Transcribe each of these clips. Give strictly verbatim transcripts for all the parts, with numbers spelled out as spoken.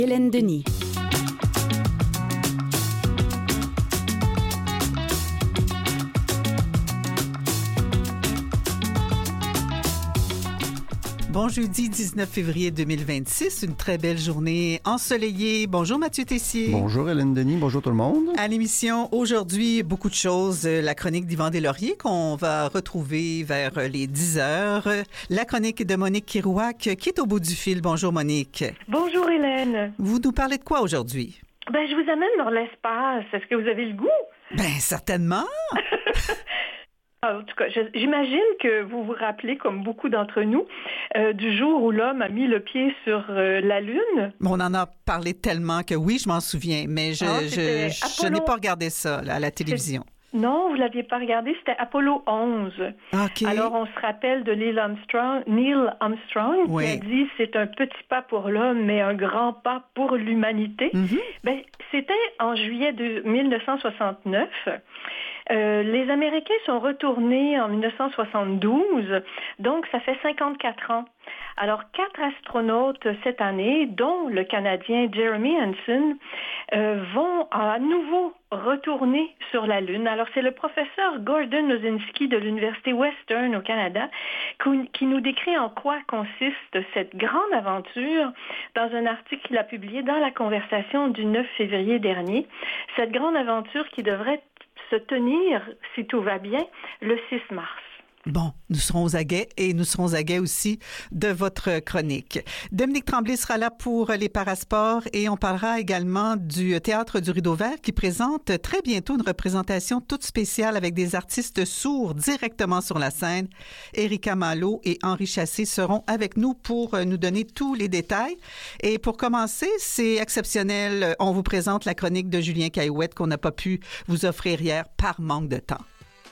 Hélène Denis. Bon jeudi dix-neuf février deux mille vingt-six, une très belle journée ensoleillée. Bonjour Mathieu Tessier. Bonjour Hélène Denis, bonjour tout le monde. À l'émission aujourd'hui, beaucoup de choses. La chronique d'Yvan Deslauriers qu'on va retrouver vers les dix heures. La chronique de Monique Kirouac qui est au bout du fil. Bonjour Monique. Bonjour Hélène. Vous nous parlez de quoi aujourd'hui? Ben, je vous amène dans l'espace. Est-ce que vous avez le goût? Ben, certainement. En tout cas, je, j'imagine que vous vous rappelez, comme beaucoup d'entre nous, euh, du jour où l'homme a mis le pied sur euh, la Lune. On en a parlé tellement que oui, je m'en souviens, mais je, ah, je, je, je n'ai pas regardé ça là, à la télévision. C'est... Non, vous ne l'aviez pas regardé, c'était Apollo onze. Okay. Alors, on se rappelle de Neil Armstrong, Neil Armstrong oui. qui a dit « c'est un petit pas pour l'homme, mais un grand pas pour l'humanité mm-hmm. ». Ben, c'était en juillet de dix-neuf cent soixante-neuf. Euh, les Américains sont retournés en dix-neuf cent soixante-douze, donc ça fait cinquante-quatre ans. Alors, quatre astronautes cette année, dont le Canadien Jeremy Hansen, euh, vont à nouveau retourner sur la Lune. Alors, c'est le professeur Gordon Lozinski de l'Université Western au Canada qui nous décrit en quoi consiste cette grande aventure dans un article qu'il a publié dans La Conversation du neuf février dernier. Cette grande aventure qui devrait se tenir, si tout va bien, le six mars. Bon, nous serons aux aguets et nous serons aux aguets aussi de votre chronique. Dominique Tremblay sera là pour les parasports et on parlera également du Théâtre du Rideau Vert qui présente très bientôt une représentation toute spéciale avec des artistes sourds directement sur la scène. Erika Malo et Henri Chassé seront avec nous pour nous donner tous les détails. Et pour commencer, c'est exceptionnel. On vous présente la chronique de Julien Caillouette qu'on n'a pas pu vous offrir hier par manque de temps.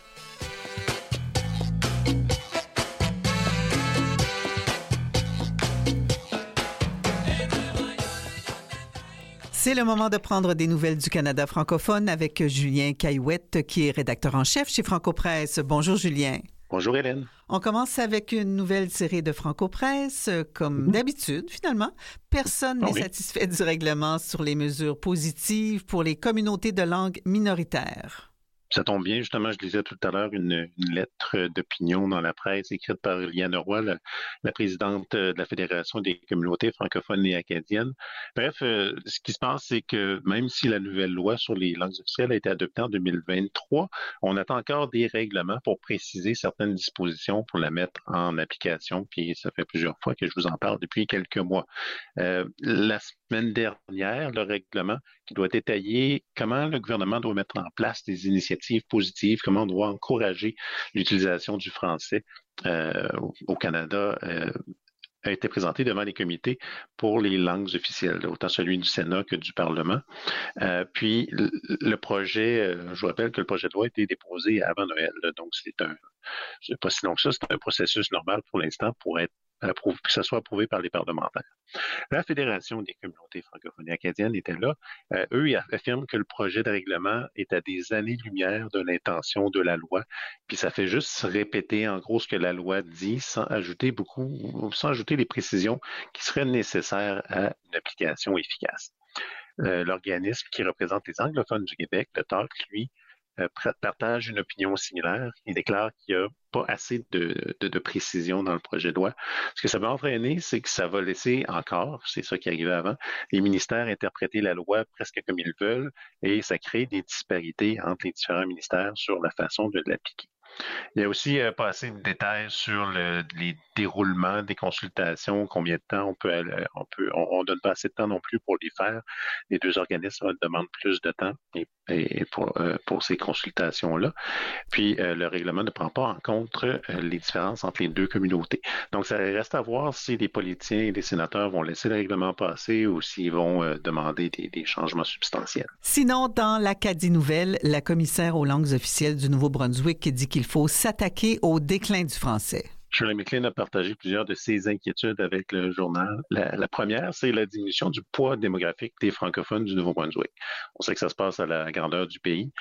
C'est le moment de prendre des nouvelles du Canada francophone avec Julien Caillouette, qui est rédacteur en chef chez Franco-Presse. Bonjour Julien. Bonjour Hélène. On commence avec une nouvelle série de Franco-Presse. Comme mmh. d'habitude, finalement, personne oh n'est oui. satisfait du règlement sur les mesures positives pour les communautés de langue minoritaires. Ça tombe bien, justement, je lisais tout à l'heure une, une lettre d'opinion dans la presse écrite par Liane Roy, la, la présidente de la Fédération des communautés francophones et acadiennes. Bref, euh, ce qui se passe, c'est que même si la nouvelle loi sur les langues officielles a été adoptée en deux mille vingt-trois, on attend encore des règlements pour préciser certaines dispositions pour la mettre en application. Puis ça fait plusieurs fois que je vous en parle depuis quelques mois. Euh, la semaine dernière, le règlement qui doit détailler comment le gouvernement doit mettre en place des initiatives positives, comment on doit encourager l'utilisation du français euh, au, au Canada, euh, a été présenté devant les comités pour les langues officielles, autant celui du Sénat que du Parlement. Euh, puis, le, le projet, euh, je vous rappelle que le projet de loi a été déposé avant Noël, donc c'est un, c'est pas si long que ça, c'est un processus normal pour l'instant pour être approuvé, que ça soit approuvé par les parlementaires. La Fédération des communautés francophones et acadiennes était là. Euh, eux, ils affirment que le projet de règlement est à des années-lumière de l'intention de la loi, puis ça fait juste répéter en gros ce que la loi dit sans ajouter beaucoup, sans ajouter les précisions qui seraient nécessaires à une application efficace. Euh, l'organisme qui représente les anglophones du Québec, le T A C, lui, euh, partage une opinion similaire. Il déclare qu'il n'y a pas assez de, de, de précision dans le projet de loi. Ce que ça va entraîner, c'est que ça va laisser encore, c'est ça qui arrivait avant, les ministères interpréter la loi presque comme ils veulent et ça crée des disparités entre les différents ministères sur la façon de l'appliquer. Il y a aussi euh, pas assez de détails sur le, les déroulements des consultations, combien de temps on peut, aller, on peut, on, on donne pas assez de temps non plus pour les faire. Les deux organismes demandent plus de temps et, et pour, euh, pour ces consultations-là. Puis euh, le règlement ne prend pas en compte euh, les différences entre les deux communautés. Donc ça reste à voir si les politiciens et les sénateurs vont laisser le règlement passer ou s'ils vont euh, demander des, des changements substantiels. Sinon, dans l'Acadie Nouvelle, la commissaire aux langues officielles du Nouveau-Brunswick dit qu'il faut s'attaquer au déclin du français. Shirley McLean a partagé plusieurs de ses inquiétudes avec le journal. La, la première, c'est la diminution du poids démographique des francophones du Nouveau-Brunswick. On sait que ça se passe à la grandeur du pays,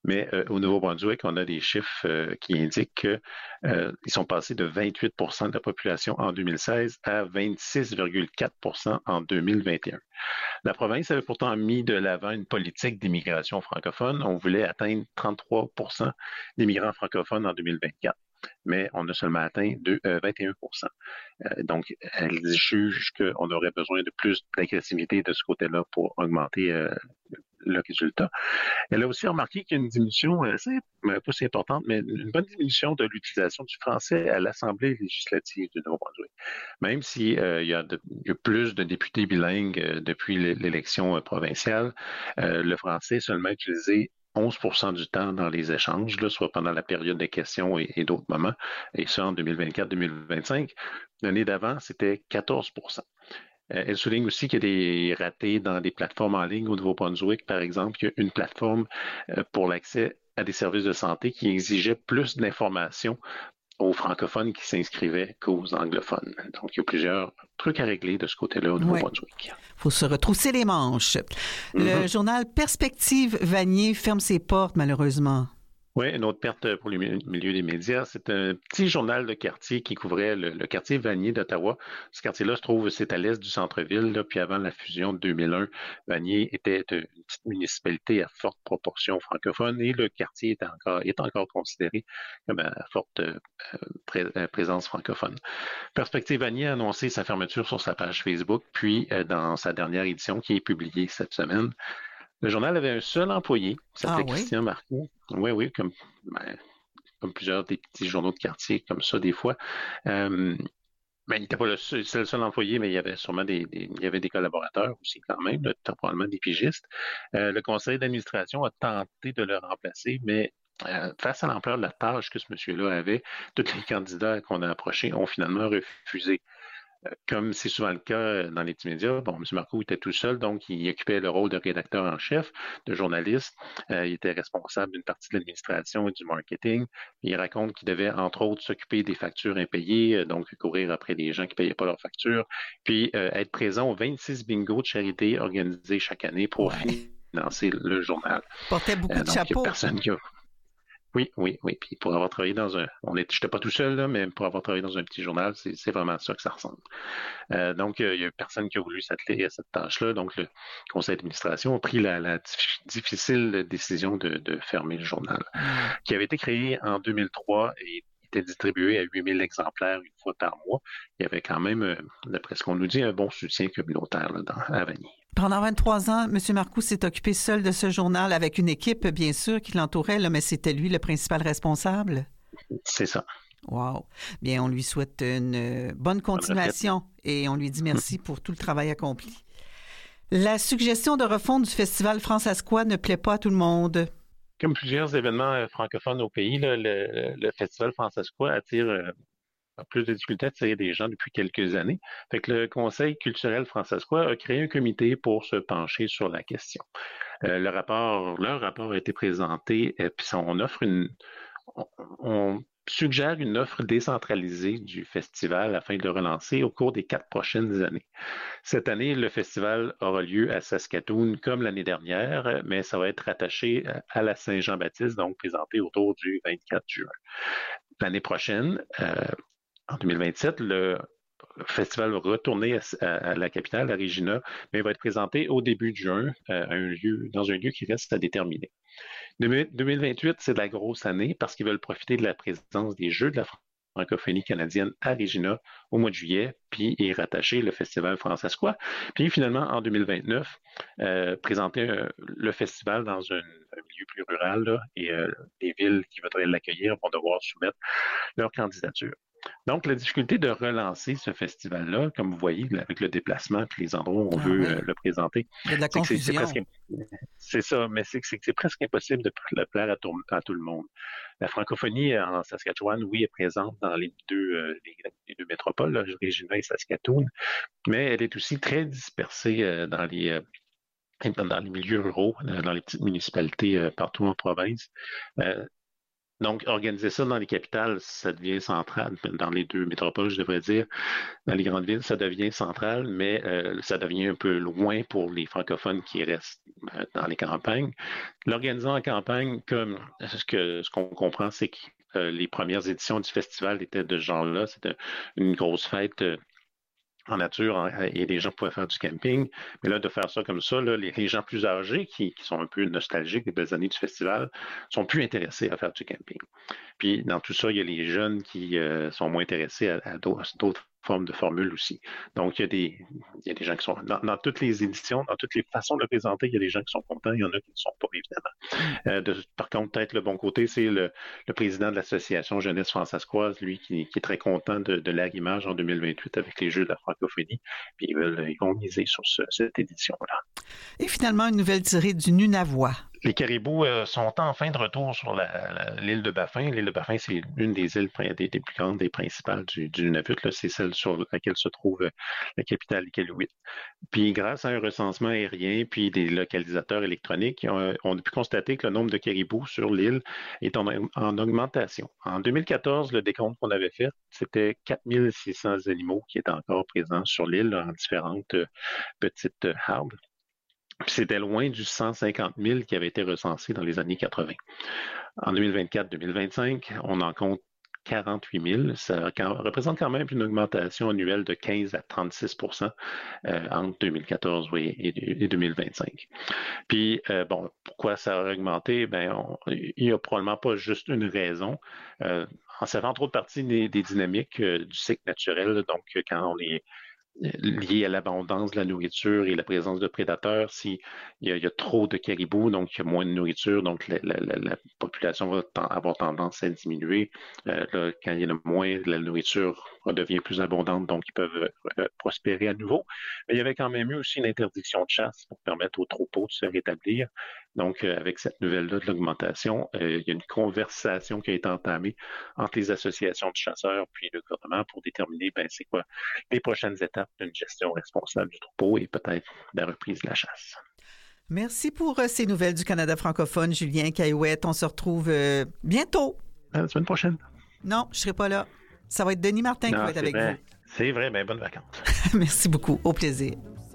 Mais euh, au Nouveau-Brunswick, on a des chiffres euh, qui indiquent qu'ils euh, sont passés de vingt-huit pour cent de la population en deux mille seize à vingt-six virgule quatre pour cent en deux mille vingt et un. La province avait pourtant mis de l'avant une politique d'immigration francophone. On voulait atteindre trente-trois pour cent d'immigrants francophones en deux mille vingt-quatre, mais on a seulement atteint de, euh, vingt et un pour cent. Euh, donc, elle juge qu'on aurait besoin de plus d'agressivité de ce côté-là pour augmenter euh, le résultat. Elle a aussi remarqué qu'il y a une diminution assez, pas si importante, mais une bonne diminution de l'utilisation du français à l'Assemblée législative du Nouveau-Brunswick. Même s'il euh, y, y a plus de députés bilingues euh, depuis l'élection euh, provinciale, euh, le français est seulement utilisé onze pour cent du temps dans les échanges, là, soit pendant la période de questions et, et d'autres moments, et ça en deux mille vingt-quatre deux mille vingt-cinq. L'année d'avant, c'était quatorze pour cent. Elle souligne aussi qu'il y a des ratés dans des plateformes en ligne au Nouveau-Brunswick. Par exemple, il y a une plateforme pour l'accès à des services de santé qui exigeait plus d'informations aux francophones qui s'inscrivaient qu'aux anglophones. Donc, il y a plusieurs trucs à régler de ce côté-là au Nouveau-Brunswick. Il faut se retrousser les manches. Le mm-hmm. journal Perspective Vanier ferme ses portes, malheureusement. Oui, une autre perte pour le milieu des médias. C'est un petit journal de quartier qui couvrait le, le quartier Vanier d'Ottawa. Ce quartier-là se trouve, c'est à l'est du centre-ville, là, puis avant la fusion de deux mille un, Vanier était une petite municipalité à forte proportion francophone et le quartier est encore, est encore considéré comme à forte euh, pré, euh, présence francophone. Perspective Vanier a annoncé sa fermeture sur sa page Facebook, puis euh, dans sa dernière édition qui est publiée cette semaine. Le journal avait un seul employé, qui s'appelait ah, oui? Christian Marcoux. Oui, oui, comme, ben, comme plusieurs des petits journaux de quartier, comme ça, des fois. Euh, ben, il n'était pas le seul, le seul employé, mais il y avait sûrement des, des, il y avait des collaborateurs aussi, quand même, là, probablement des pigistes. Euh, le conseil d'administration a tenté de le remplacer, mais euh, face à l'ampleur de la tâche que ce monsieur-là avait, tous les candidats qu'on a approchés ont finalement refusé. Comme c'est souvent le cas dans les petits médias, bon, M. Marcoux était tout seul, donc il occupait le rôle de rédacteur en chef, de journaliste. Euh, il était responsable d'une partie de l'administration et du marketing. Il raconte qu'il devait, entre autres, s'occuper des factures impayées, donc courir après des gens qui ne payaient pas leurs factures, puis euh, être présent aux vingt-six bingos de charité organisés chaque année pour ouais. financer le journal. Il portait beaucoup euh, donc, de chapeaux. Personne qui a... Oui, oui, oui. Puis pour avoir travaillé dans un... On est, je n'étais pas tout seul, là, mais pour avoir travaillé dans un petit journal, c'est, c'est vraiment ça que ça ressemble. Euh, donc, euh, il n'y a personne qui a voulu s'atteler à cette tâche-là. Donc, le conseil d'administration a pris la, la difficile décision de, de fermer le journal, qui avait été créé en deux mille trois et était distribué à huit mille exemplaires une fois par mois. Il y avait quand même, d'après ce qu'on nous dit, un bon soutien communautaire là, dans, à Vanier. Pendant vingt-trois ans, M. Marcoux s'est occupé seul de ce journal avec une équipe, bien sûr, qui l'entourait, là, mais c'était lui le principal responsable? C'est ça. Wow. Bien, on lui souhaite une bonne continuation et on lui dit merci pour tout le travail accompli. La suggestion de refonte du Festival Francescois ne plaît pas à tout le monde. Comme plusieurs événements francophones au pays, là, le, le Festival Francescois attire euh, plus de difficultés à attirer des gens depuis quelques années. Fait que le Conseil culturel francescois a créé un comité pour se pencher sur la question. Euh, le rapport, leur rapport a été présenté, et puis on offre une, on, on suggère une offre décentralisée du festival afin de le relancer au cours des quatre prochaines années. Cette année, le festival aura lieu à Saskatoon comme l'année dernière, mais ça va être rattaché à la Saint-Jean-Baptiste, donc présenté autour du vingt-quatre juin. L'année prochaine, euh, en deux mille vingt-sept, le festival va retourner à, à, à la capitale, à Regina, mais il va être présenté au début de juin euh, à un lieu, dans un lieu qui reste à déterminer. deux mille vingt-huit, c'est de la grosse année parce qu'ils veulent profiter de la présence des Jeux de la francophonie canadienne à Regina au mois de juillet, puis y rattacher le Festival Francescois. Puis finalement, en deux mille vingt-neuf, euh, présenter euh, le festival dans un, un milieu plus rural là, et euh, les villes qui voudraient l'accueillir vont devoir soumettre leur candidature. Donc, la difficulté de relancer ce festival-là, comme vous voyez, avec le déplacement et les endroits où on ah, veut oui. euh, le présenter, il y a de la c'est, confusion. c'est, c'est, presque, c'est ça, mais c'est, c'est que c'est presque impossible de le plaire à tout, à tout le monde. La francophonie en Saskatchewan, oui, est présente dans les deux, euh, les, les deux métropoles, là, Regina et Saskatoon, mais elle est aussi très dispersée euh, dans les... Euh, dans les milieux ruraux, dans les petites municipalités euh, partout en province. Euh, Donc, organiser ça dans les capitales, ça devient central. Dans les deux métropoles, je devrais dire. Dans les grandes villes, ça devient central, mais euh, ça devient un peu loin pour les francophones qui restent dans les campagnes. L'organisant en campagne, comme ce que ce qu'on comprend, c'est que euh, les premières éditions du festival étaient de ce genre-là. C'était une grosse fête euh, en nature en, et les gens pouvaient faire du camping. Mais là, de faire ça comme ça, là, les, les gens plus âgés qui, qui sont un peu nostalgiques des belles années du festival sont plus intéressés à faire du camping. Puis dans tout ça, il y a les jeunes qui euh, sont moins intéressés à, à d'autres formes de formules aussi. Donc, il y a des, il y a des gens qui sont... Dans, dans toutes les éditions, dans toutes les façons de le présenter, il y a des gens qui sont contents, il y en a qui ne sont pas, évidemment. Euh, de, par contre, peut-être le bon côté, c'est le, le président de l'association Jeunesse Françaiscoise, lui, qui, qui est très content de, de l'Agrimage en deux mille vingt-huit avec les Jeux de la francophonie. Puis ils, veulent, ils vont miser sur ce, cette édition-là. Et finalement, une nouvelle tirée du Nunavut. Les caribous euh, sont enfin de retour sur la, la, l'île de Baffin. L'île de Baffin, c'est une des îles des, des plus grandes et principales du, du Nunavut. Là, c'est celle sur laquelle se trouve euh, la capitale Iqaluit. Puis, grâce à un recensement aérien puis des localisateurs électroniques, on, on a pu constater que le nombre de caribous sur l'île est en, en augmentation. En deux mille quatorze, le décompte qu'on avait fait, c'était quatre mille six cents animaux qui étaient encore présents sur l'île là, en différentes euh, petites euh, hardes. C'était loin du cent cinquante mille qui avait été recensé dans les années quatre-vingt. En deux mille vingt-quatre deux mille vingt-cinq, on en compte quarante-huit mille. Ça représente quand même une augmentation annuelle de quinze à trente-six pour cent euh, entre deux mille quatorze oui, et, et deux mille vingt-cinq. Puis, euh, bon, pourquoi ça a augmenté? Ben, on, il n'y a probablement pas juste une raison. Euh, ça fait entre autres partie des, des dynamiques euh, du cycle naturel. Donc, quand on est lié à l'abondance de la nourriture et la présence de prédateurs, s'il y a, il y a trop de caribous, donc il y a moins de nourriture, donc la, la, la, la population va t- avoir tendance à diminuer. Euh, là, quand il y en a moins, la nourriture devient plus abondante, donc ils peuvent euh, prospérer à nouveau. Mais il y avait quand même eu aussi une interdiction de chasse pour permettre aux troupeaux de se rétablir. Donc, euh, avec cette nouvelle-là de l'augmentation, euh, il y a une conversation qui a été entamée entre les associations de chasseurs puis le gouvernement pour déterminer, ben, c'est quoi les prochaines étapes d'une gestion responsable du troupeau et peut-être la reprise de la chasse. Merci pour euh, ces nouvelles du Canada francophone, Julien Caillouette. On se retrouve euh, bientôt. À la semaine prochaine. Non, je ne serai pas là. Ça va être Denis Martin non, qui va être avec vrai. vous. C'est vrai, bien bonnes vacances. Merci beaucoup. Au plaisir.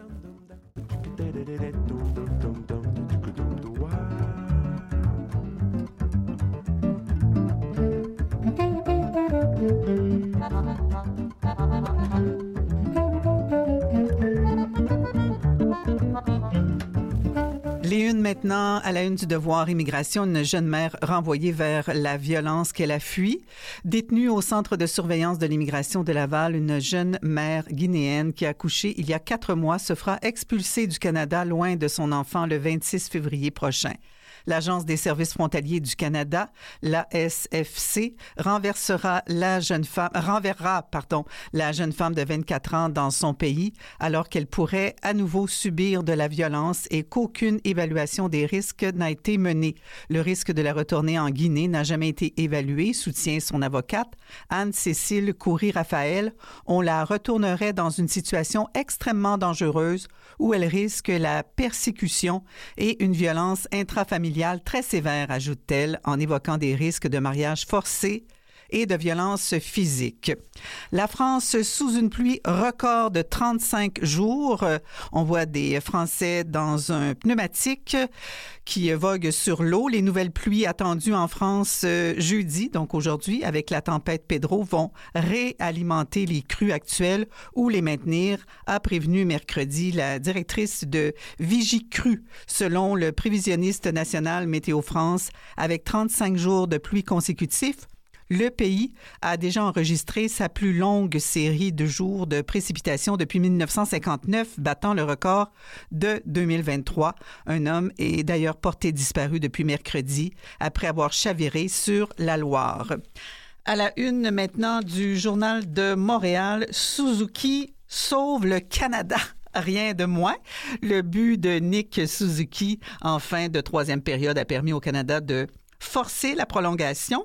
Les unes maintenant, à la une du Devoir Immigration, une jeune mère renvoyée vers la violence qu'elle a fui. Détenue au centre de surveillance de l'immigration de Laval, une jeune mère guinéenne qui a accouché il y a quatre mois se fera expulser du Canada loin de son enfant le vingt-six février prochain. L'Agence des services frontaliers du Canada, l'A S F C, renversera la jeune femme, renverra, pardon, la jeune femme de vingt-quatre ans dans son pays alors qu'elle pourrait à nouveau subir de la violence et qu'aucune évaluation des risques n'a été menée. Le risque de la retourner en Guinée n'a jamais été évalué, soutient son avocate, Anne-Cécile Coury-Raphaël. On la retournerait dans une situation extrêmement dangereuse où elle risque la persécution et une violence intrafamiliale très sévère, ajoute-t-elle, en évoquant des risques de mariage forcé et de violence physique. La France sous une pluie record de trente-cinq jours. On voit des Français dans un pneumatique qui vogue sur l'eau. Les nouvelles pluies attendues en France jeudi, donc aujourd'hui, avec la tempête Pedro, vont réalimenter les crues actuelles ou les maintenir, a prévenu mercredi la directrice de Vigicru, selon le prévisionniste national Météo France, avec trente-cinq jours de pluie consécutifs. Le pays a déjà enregistré sa plus longue série de jours de précipitations depuis dix-neuf cent cinquante-neuf, battant le record de deux mille vingt-trois. Un homme est d'ailleurs porté disparu depuis mercredi après avoir chaviré sur la Loire. À la une maintenant du Journal de Montréal, Suzuki sauve le Canada. Rien de moins. Le but de Nick Suzuki en fin de troisième période a permis au Canada de forcer la prolongation.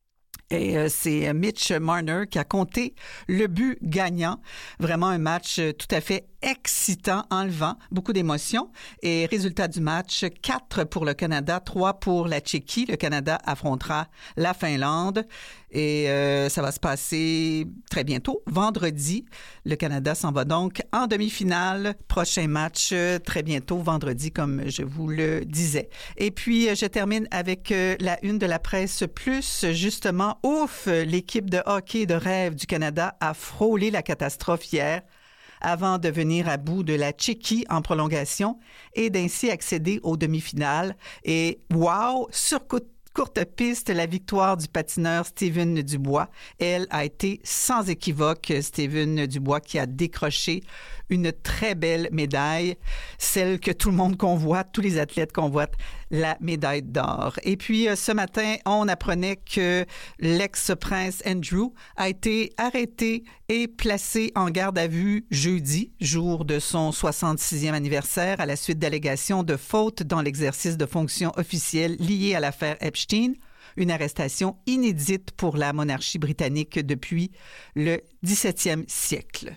Et euh, c'est Mitch Marner qui a compté le but gagnant. Vraiment un match euh, tout à fait excitant, enlevant, beaucoup d'émotions. Et résultat du match, quatre pour le Canada, trois pour la Tchéquie. Le Canada affrontera la Finlande et euh, ça va se passer très bientôt, vendredi. Le Canada s'en va donc en demi-finale. Prochain match euh, très bientôt, vendredi, comme je vous le disais. Et puis, euh, je termine avec euh, la une de la presse plus. Justement, ouf, l'équipe de hockey de rêve du Canada a frôlé la catastrophe hier avant de venir à bout de la Tchéquie en prolongation et d'ainsi accéder aux demi-finales. Et wow, sur courte piste, la victoire du patineur Steven Dubois. Elle a été sans équivoque, Steven Dubois, qui a décroché une très belle médaille, celle que tout le monde convoite, tous les athlètes convoitent, la médaille d'or. Et puis, ce matin, on apprenait que l'ex-prince Andrew a été arrêté et placé en garde à vue jeudi, jour de son soixante-sixième anniversaire, à la suite d'allégations de faute dans l'exercice de fonctions officielles liées à l'affaire Epstein. Une arrestation inédite pour la monarchie britannique depuis le dix-septième siècle.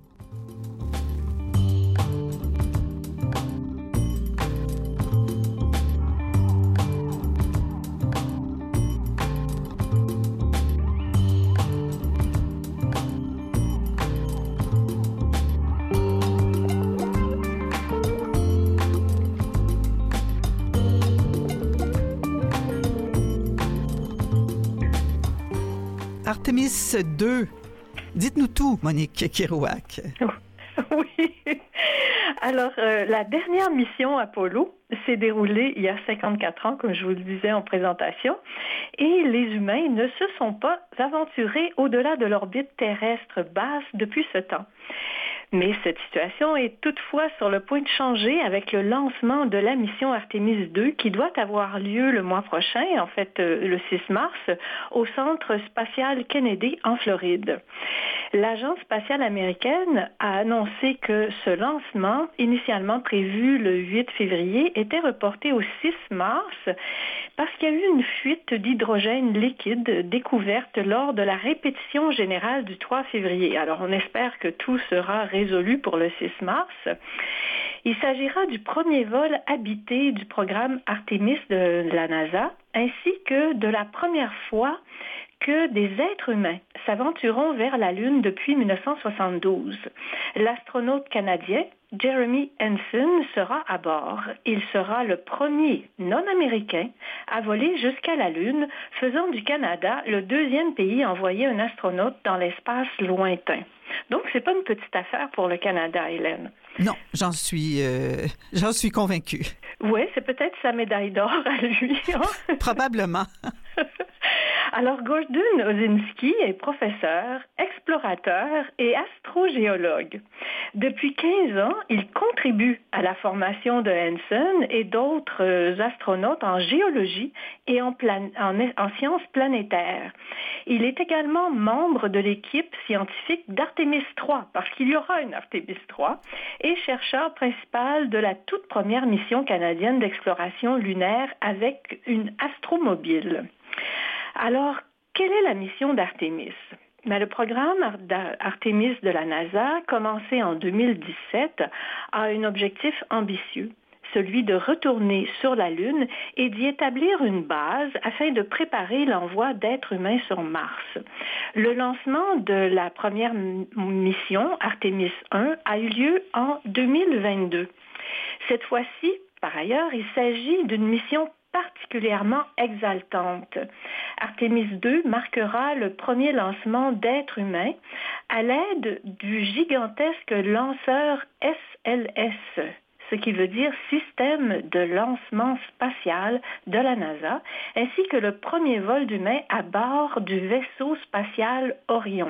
Artemis deux. Dites-nous tout, Monique Kérouac. Oui. Alors, euh, la dernière mission Apollo s'est déroulée il y a cinquante-quatre ans, comme je vous le disais en présentation, et les humains ne se sont pas aventurés au-delà de l'orbite terrestre basse depuis ce temps. Mais cette situation est toutefois sur le point de changer avec le lancement de la mission Artemis deux qui doit avoir lieu le mois prochain, en fait euh, le six mars, au Centre spatial Kennedy en Floride. L'Agence spatiale américaine a annoncé que ce lancement, initialement prévu le huit février, était reporté au six mars parce qu'il y a eu une fuite d'hydrogène liquide découverte lors de la répétition générale du trois février. Alors on espère que tout sera résolu pour le six mars. Il s'agira du premier vol habité du programme Artemis de la NASA, ainsi que de la première fois que des êtres humains s'aventureront vers la Lune depuis dix-neuf cent soixante-douze. L'astronaute canadien Jeremy Hansen sera à bord. Il sera le premier non-américain à voler jusqu'à la Lune, faisant du Canada le deuxième pays à envoyer un astronaute dans l'espace lointain. Donc, c'est pas une petite affaire pour le Canada, Hélène. Non, j'en suis, euh, j'en suis convaincue. Oui, c'est peut-être sa médaille d'or à lui. Hein? Probablement. Alors, Gordon Ozynski est professeur, explorateur et astrogéologue. Depuis quinze ans, il contribue à la formation de Hansen et d'autres astronautes en géologie et en, plan- en, en sciences planétaires. Il est également membre de l'équipe scientifique d'Artemis trois, parce qu'il y aura une Artemis trois, et chercheur principal de la toute première mission canadienne d'exploration lunaire avec une astromobile. Alors, quelle est la mission d'Artemis? Ben, le programme Artemis de la NASA, commencé en deux mille dix-sept, a un objectif ambitieux, celui de retourner sur la Lune et d'y établir une base afin de préparer l'envoi d'êtres humains sur Mars. Le lancement de la première mission, Artemis un, a eu lieu en deux mille vingt-deux. Cette fois-ci, par ailleurs, il s'agit d'une mission particulièrement exaltante. Artemis deux marquera le premier lancement d'êtres humains à l'aide du gigantesque lanceur S L S, ce qui veut dire Système de lancement spatial de la NASA, ainsi que le premier vol d'humains à bord du vaisseau spatial Orion.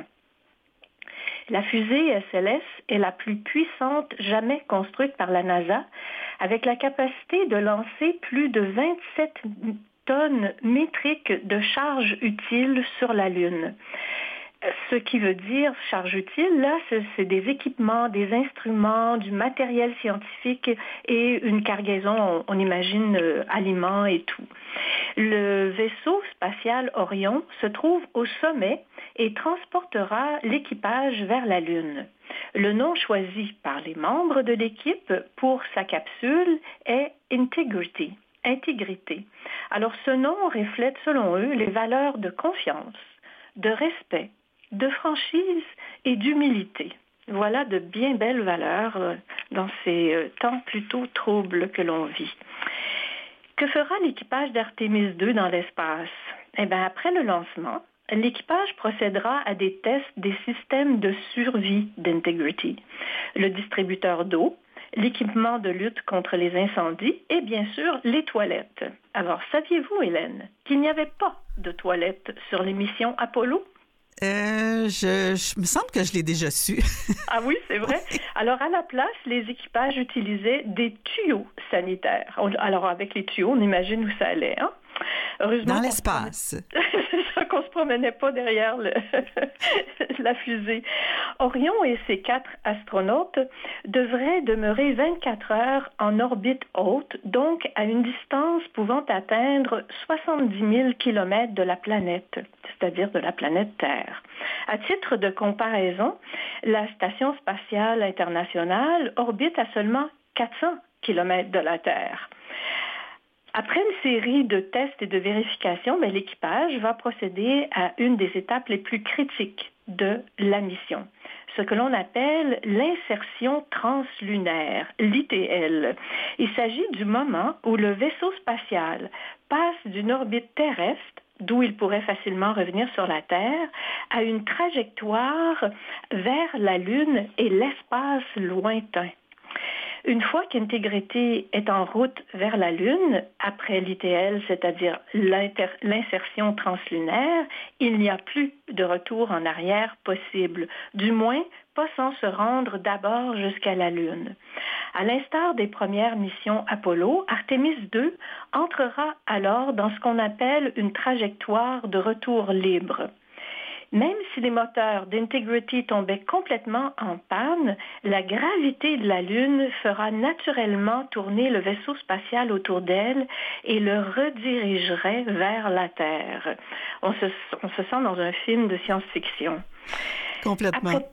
La fusée S L S est la plus puissante jamais construite par la NASA, avec la capacité de lancer plus de vingt-sept tonnes métriques de charge utile sur la Lune. Ce qui veut dire charge utile, là, c'est, c'est des équipements, des instruments, du matériel scientifique et une cargaison, on, on imagine, euh, aliments et tout. Le vaisseau spatial Orion se trouve au sommet et transportera l'équipage vers la Lune. Le nom choisi par les membres de l'équipe pour sa capsule est Integrity, intégrité. Alors ce nom reflète selon eux les valeurs de confiance, de respect, de franchise et d'humilité. Voilà de bien belles valeurs dans ces temps plutôt troubles que l'on vit. Que fera l'équipage d'Artemis deux dans l'espace? Eh bien, après le lancement, l'équipage procédera à des tests des systèmes de survie d'Integrity, le distributeur d'eau, l'équipement de lutte contre les incendies et bien sûr les toilettes. Alors, saviez-vous, Hélène, qu'il n'y avait pas de toilettes sur les missions Apollo? Euh, je, je me semble que je l'ai déjà su. Ah oui, c'est vrai. Oui. Alors, à la place, les équipages utilisaient des tuyaux sanitaires. Alors, avec les tuyaux, on imagine où ça allait, hein? Heureusement dans l'espace. C'est ça qu'on se promenait pas derrière le la fusée. Orion et ses quatre astronautes devraient demeurer vingt-quatre heures en orbite haute, donc à une distance pouvant atteindre soixante-dix mille kilomètres de la planète, c'est-à-dire de la planète Terre. À titre de comparaison, la Station spatiale internationale orbite à seulement quatre cents kilomètres de la Terre. Après une série de tests et de vérifications, mais l'équipage va procéder à une des étapes les plus critiques de la mission, ce que l'on appelle l'insertion translunaire, l'I T L. Il s'agit du moment où le vaisseau spatial passe d'une orbite terrestre, d'où il pourrait facilement revenir sur la Terre, à une trajectoire vers la Lune et l'espace lointain. Une fois qu'Integrity est en route vers la Lune, après l'I T L, c'est-à-dire l'inter- l'insertion translunaire, il n'y a plus de retour en arrière possible, du moins pas sans se rendre d'abord jusqu'à la Lune. À l'instar des premières missions Apollo, Artemis deux entrera alors dans ce qu'on appelle une trajectoire de retour libre. Même si les moteurs d'Integrity tombaient complètement en panne, la gravité de la Lune fera naturellement tourner le vaisseau spatial autour d'elle et le redirigerait vers la Terre. On se, on se sent dans un film de science-fiction. Complètement. Après...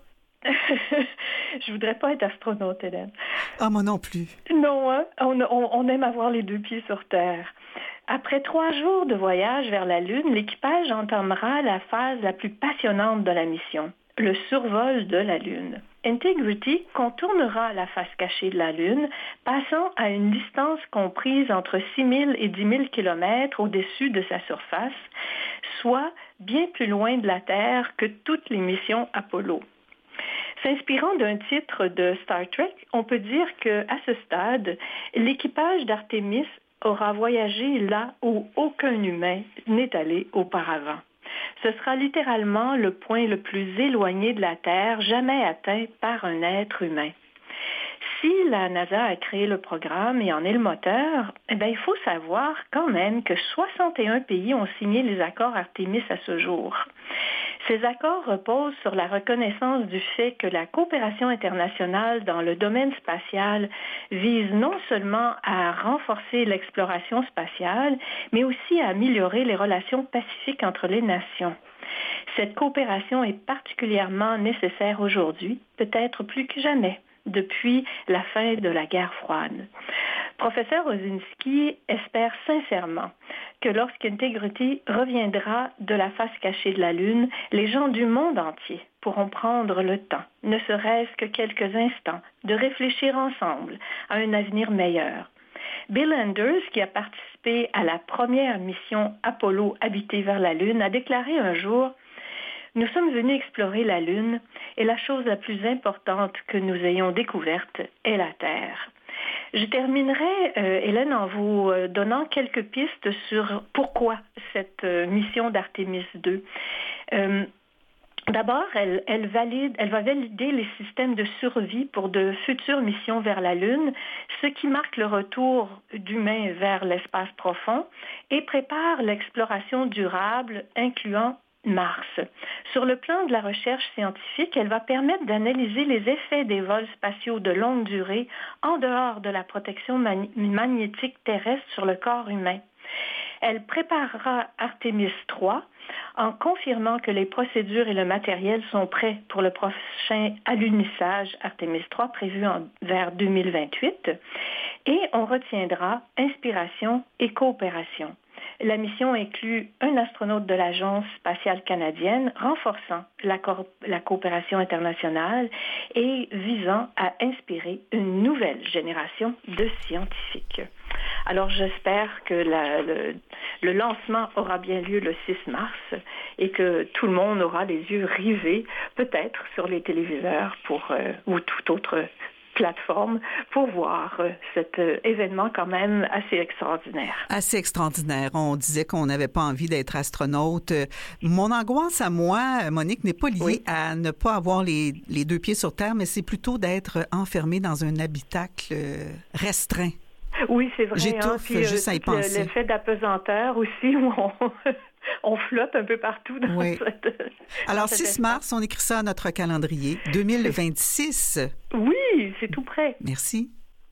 Je voudrais pas être astronaute, Hélène. Ah, moi non plus. Non, hein? on, on, on aime avoir les deux pieds sur Terre. Après trois jours de voyage vers la Lune, l'équipage entamera la phase la plus passionnante de la mission, le survol de la Lune. Integrity contournera la face cachée de la Lune, passant à une distance comprise entre six mille et dix mille kilomètres au-dessus de sa surface, soit bien plus loin de la Terre que toutes les missions Apollo. S'inspirant d'un titre de Star Trek, on peut dire qu'à ce stade, l'équipage d'Artemis aura voyagé là où aucun humain n'est allé auparavant. Ce sera littéralement le point le plus éloigné de la Terre jamais atteint par un être humain. Si la NASA a créé le programme et en est le moteur, eh bien, il faut savoir quand même que soixante et un pays ont signé les accords Artemis à ce jour. Ces accords reposent sur la reconnaissance du fait que la coopération internationale dans le domaine spatial vise non seulement à renforcer l'exploration spatiale, mais aussi à améliorer les relations pacifiques entre les nations. Cette coopération est particulièrement nécessaire aujourd'hui, peut-être plus que jamais, depuis la fin de la guerre froide. Professeur Osinski espère sincèrement que lorsqu'Integrity reviendra de la face cachée de la Lune, les gens du monde entier pourront prendre le temps, ne serait-ce que quelques instants, de réfléchir ensemble à un avenir meilleur. Bill Anders, qui a participé à la première mission Apollo habitée vers la Lune, a déclaré un jour « Nous sommes venus explorer la Lune et la chose la plus importante que nous ayons découverte est la Terre. » Je terminerai, euh, Hélène, en vous euh, donnant quelques pistes sur pourquoi cette euh, mission d'Artemis deux. Euh, D'abord, elle, elle, valide, elle va valider les systèmes de survie pour de futures missions vers la Lune, ce qui marque le retour d'humains vers l'espace profond et prépare l'exploration durable, incluant Mars. Sur le plan de la recherche scientifique, elle va permettre d'analyser les effets des vols spatiaux de longue durée en dehors de la protection man- magnétique terrestre sur le corps humain. Elle préparera Artemis trois en confirmant que les procédures et le matériel sont prêts pour le prochain alunissage Artemis trois prévu en, vers deux mille vingt-huit. Et on retiendra inspiration et coopération. La mission inclut un astronaute de l'Agence spatiale canadienne renforçant la, co- la coopération internationale et visant à inspirer une nouvelle génération de scientifiques. Alors j'espère que la, le, le lancement aura bien lieu le six mars et que tout le monde aura les yeux rivés peut-être sur les téléviseurs pour, euh, ou tout autre plateforme pour voir euh, cet euh, événement quand même assez extraordinaire. Assez extraordinaire. On disait qu'on n'avait pas envie d'être astronaute. Mon angoisse à moi, Monique, n'est pas liée oui. à ne pas avoir les, les deux pieds sur terre, mais c'est plutôt d'être enfermé dans un habitacle restreint. Oui, c'est vrai. J'étouffe hein, puis, juste euh, à y penser. L'effet d'apesanteur aussi, où on, on flotte un peu partout dans oui. cette... Alors, dans cette six espace. mars, on écrit ça à notre calendrier. deux mille vingt-six. Oui, c'est tout près. Merci.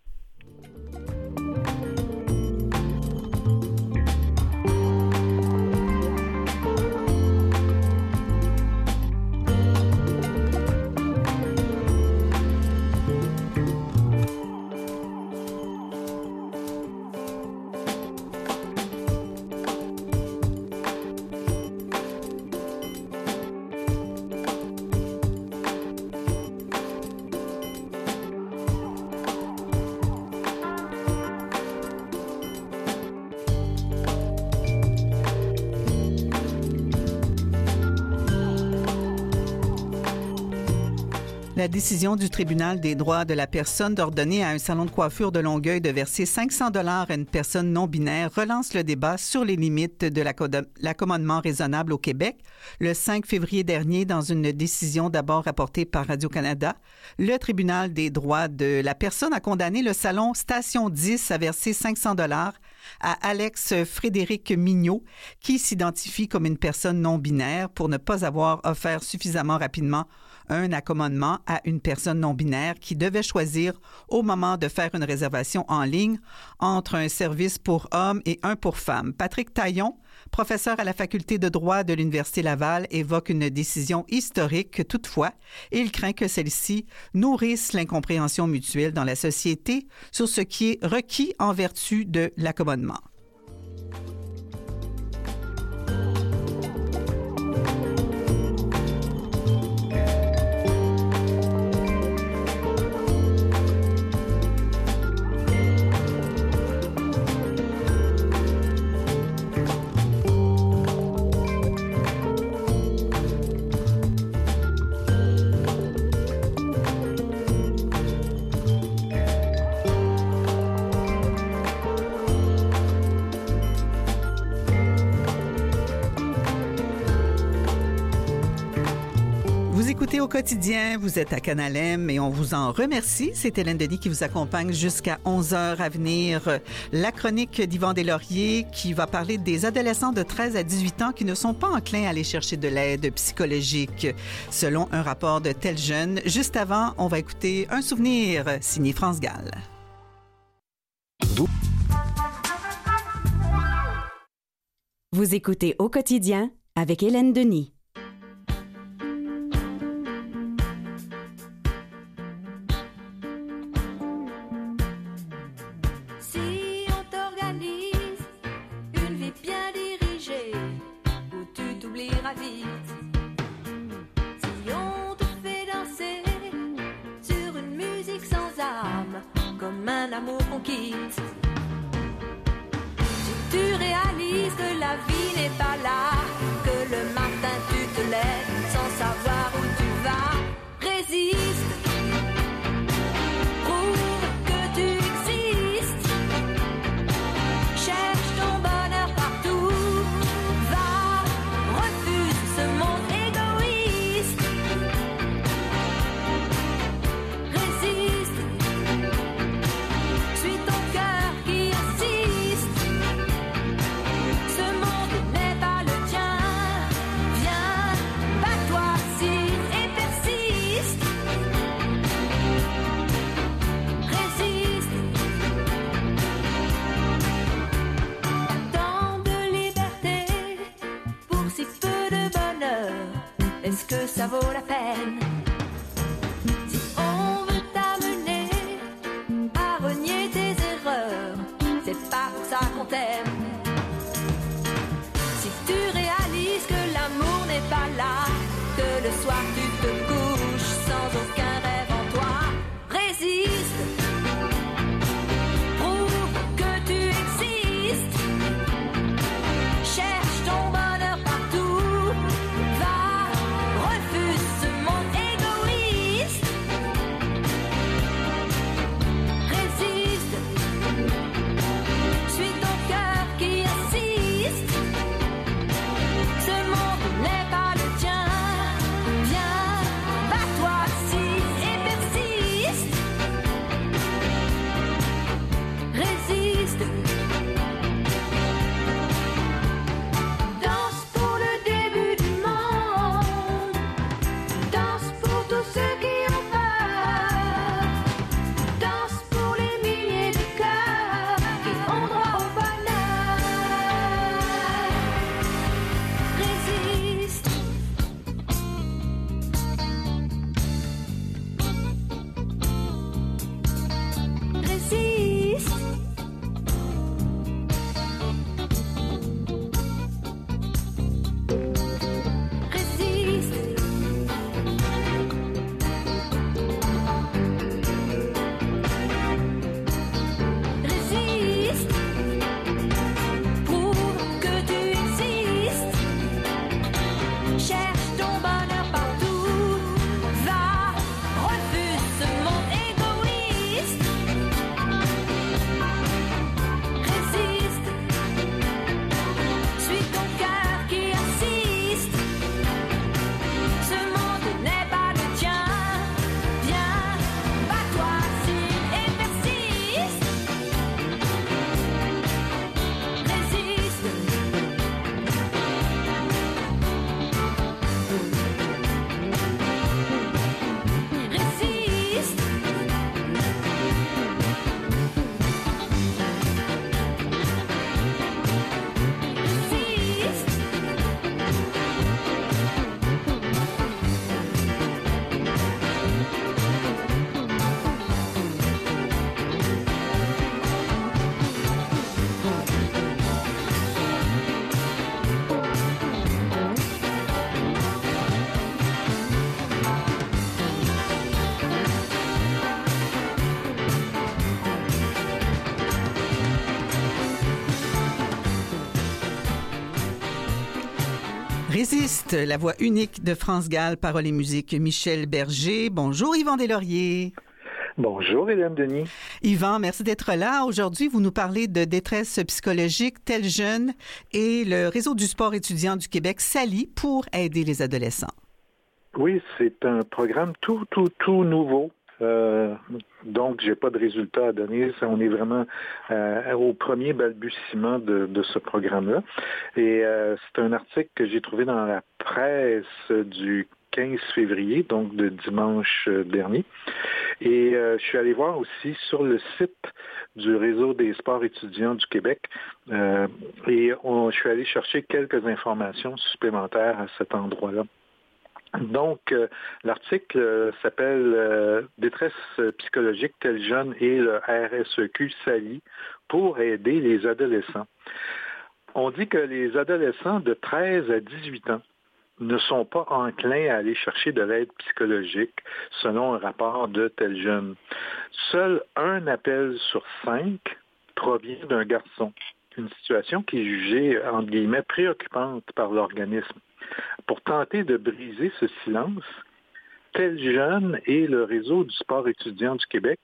La décision du tribunal des droits de la personne d'ordonner à un salon de coiffure de Longueuil de verser cinq cents dollars à une personne non binaire relance le débat sur les limites de l'accommodement raisonnable au Québec. Le cinq février dernier, dans une décision d'abord rapportée par Radio-Canada, le tribunal des droits de la personne a condamné le salon Station dix à verser cinq cents dollars à Alex Frédéric Mignot, qui s'identifie comme une personne non binaire pour ne pas avoir offert suffisamment rapidement un accommodement à une personne non-binaire qui devait choisir au moment de faire une réservation en ligne entre un service pour hommes et un pour femmes. Patrick Taillon, professeur à la faculté de droit de l'Université Laval, évoque une décision historique. Toutefois, il craint que celle-ci nourrisse l'incompréhension mutuelle dans la société sur ce qui est requis en vertu de l'accommodement. Au quotidien, vous êtes à Canal M et on vous en remercie. C'est Hélène Denis qui vous accompagne jusqu'à onze heures. À venir, la chronique d'Yvan Deslauriers qui va parler des adolescents de treize à dix-huit ans qui ne sont pas enclins à aller chercher de l'aide psychologique, selon un rapport de Tel Jeune. Juste avant, on va écouter un souvenir signé France Gall. Vous écoutez Au quotidien avec Hélène Denis. disent que ça vaut la peine. Si on veut t'amener à renier tes erreurs, c'est pas pour ça qu'on t'aime. Si tu réalises que l'amour n'est pas là, que le soir tu te couches sans aucun rêve en toi, résiste, prouve que tu existes, cherche ton bonheur partout, va, refuse ce monde égoïste, résiste, suis ton cœur qui insiste, ce monde n'est pas le tien, viens, bats-toi si et persiste, résiste, danse pour le début du monde, danse pour tous ceux qui ont peur, danse pour les milliers de cœurs qui ont droit au bonheur, résiste, résiste, résiste, résiste, prouve que tu existes, cherche ton bonheur partout, va, refuse ce monde égoïste, résiste, suis ton cœur qui insiste, ce monde n'est pas le tien, viens, bats-toi si et persiste, résiste, résiste, résiste, Résiste, la voix unique de France Gall, paroles et musique, Michel Berger. Bonjour Yvan Deslauriers. Bonjour Hélène Denis. Yvan, merci d'être là. Aujourd'hui, vous nous parlez de détresse psychologique Tel Jeune et le réseau du sport étudiant du Québec s'allie pour aider les adolescents. Oui, c'est un programme tout, tout, tout nouveau. Euh, donc, j'ai pas de résultats à donner. Ça, on est vraiment euh, au premier balbutiement de, de ce programme-là. Et euh, c'est un article que j'ai trouvé dans la presse du quinze février, donc de dimanche dernier. Et euh, je suis allé voir aussi sur le site du Réseau des sports étudiants du Québec euh, et on, je suis allé chercher quelques informations supplémentaires à cet endroit-là. Donc, euh, l'article euh, s'appelle euh, « Détresse psychologique Tel Jeune et le R S E Q s'allient pour aider les adolescents ». On dit que les adolescents de treize à dix-huit ans ne sont pas enclins à aller chercher de l'aide psychologique, selon un rapport de Tel Jeune. Seul un appel sur cinq provient d'un garçon, une situation qui est jugée, entre guillemets, préoccupante par l'organisme. Pour tenter de briser ce silence, Tel Jeune et le Réseau du sport étudiant du Québec,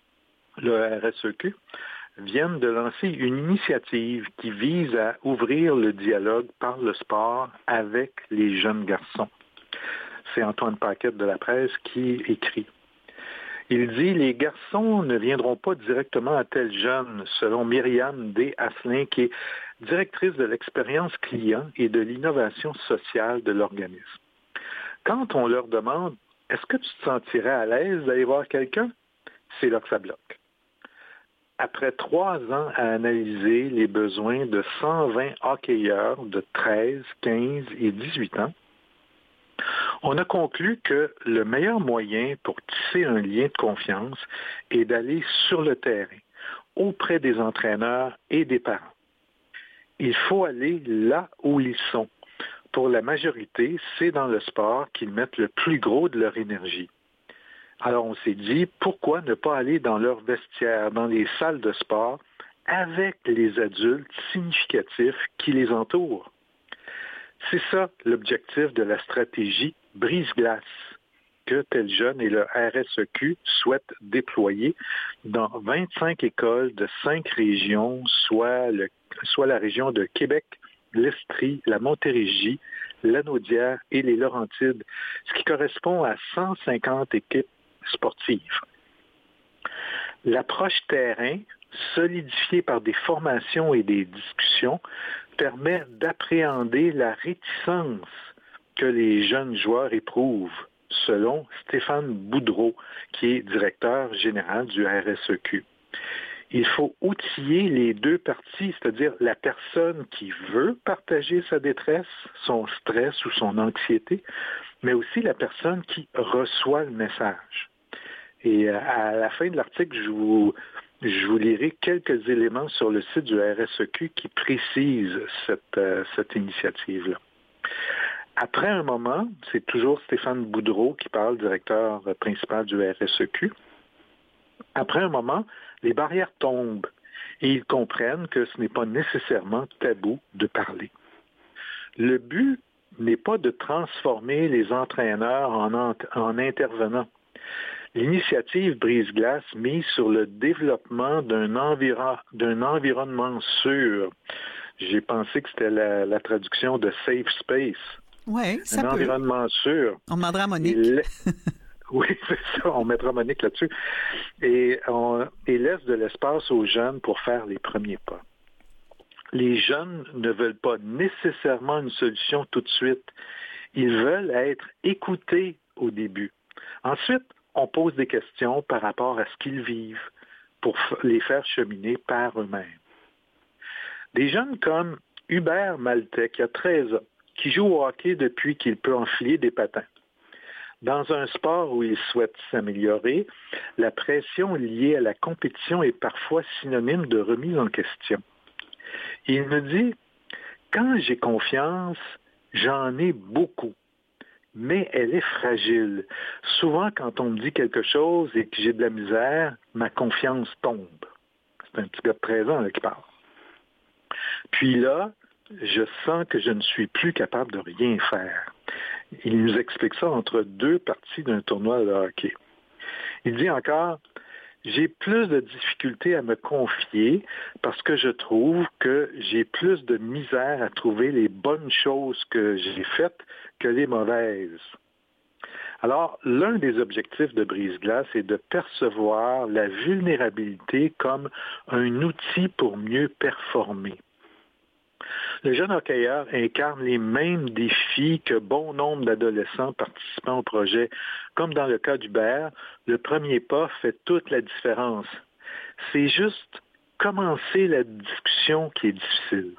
le R S E Q, viennent de lancer une initiative qui vise à ouvrir le dialogue par le sport avec les jeunes garçons. C'est Antoine Paquette de la Presse qui écrit. Il dit « Les garçons ne viendront pas directement à Tel Jeune », selon Myriam D. Asselin, qui est directrice de l'expérience client et de l'innovation sociale de l'organisme. Quand on leur demande « Est-ce que tu te sentirais à l'aise d'aller voir quelqu'un ?» c'est là que ça bloque. Après trois ans à analyser les besoins de cent vingt hockeyeurs de treize, quinze et dix-huit ans, On a conclu que le meilleur moyen pour tisser un lien de confiance est d'aller sur le terrain, auprès des entraîneurs et des parents. Il faut aller là où ils sont. Pour la majorité, c'est dans le sport qu'ils mettent le plus gros de leur énergie. Alors on s'est dit, pourquoi ne pas aller dans leur vestiaire, dans les salles de sport, avec les adultes significatifs qui les entourent? C'est ça l'objectif de la stratégie Brise-Glace que Tel Jeune et le R S E Q souhaitent déployer dans vingt-cinq écoles de cinq régions, soit, le, soit la région de Québec, l'Estrie, la Montérégie, l'Anaudière et les Laurentides, ce qui correspond à cent cinquante équipes sportives. L'approche terrain, solidifiée par des formations et des discussions, permet d'appréhender la réticence que les jeunes joueurs éprouvent, selon Stéphane Boudreau, qui est directeur général du R S E Q. Il faut outiller les deux parties, c'est-à-dire la personne qui veut partager sa détresse, son stress ou son anxiété, mais aussi la personne qui reçoit le message. Et à la fin de l'article, je vous, je vous lirai quelques éléments sur le site du R S E Q qui précisent cette, euh, cette initiative-là. Après un moment, c'est toujours Stéphane Boudreau qui parle, directeur principal du R S E Q. Après un moment, les barrières tombent et ils comprennent que ce n'est pas nécessairement tabou de parler. Le but n'est pas de transformer les entraîneurs en, en, en intervenants. L'initiative Brise-Glace mise sur le développement d'un, environ, d'un environnement sûr. J'ai pensé que c'était la, la traduction de Safe Space. Oui, ça un peut. environnement sûr. On demandera à Monique. Il... Oui, c'est ça. On mettra Monique là-dessus. Et, on... et laisse de l'espace aux jeunes pour faire les premiers pas. Les jeunes ne veulent pas nécessairement une solution tout de suite. Ils veulent être écoutés au début. Ensuite, on pose des questions par rapport à ce qu'ils vivent pour les faire cheminer par eux-mêmes. Des jeunes comme Hubert Maltais, qui a treize ans, qui joue au hockey depuis qu'il peut enfiler des patins. Dans un sport où il souhaite s'améliorer, la pression liée à la compétition est parfois synonyme de remise en question. Il me dit, quand j'ai confiance, j'en ai beaucoup, mais elle est fragile. Souvent, quand on me dit quelque chose et que j'ai de la misère, ma confiance tombe. C'est un petit gars de treize ans là, qui parle. Puis là, je sens que je ne suis plus capable de rien faire. Il nous explique ça entre deux parties d'un tournoi de hockey. Il dit encore, j'ai plus de difficultés à me confier parce que je trouve que j'ai plus de misère à trouver les bonnes choses que j'ai faites que les mauvaises. Alors, l'un des objectifs de Brise-Glace est de percevoir la vulnérabilité comme un outil pour mieux performer. Le jeune hockeyeur incarne les mêmes défis que bon nombre d'adolescents participant au projet. Comme dans le cas d'Hubert, le premier pas fait toute la différence. C'est juste commencer la discussion qui est difficile.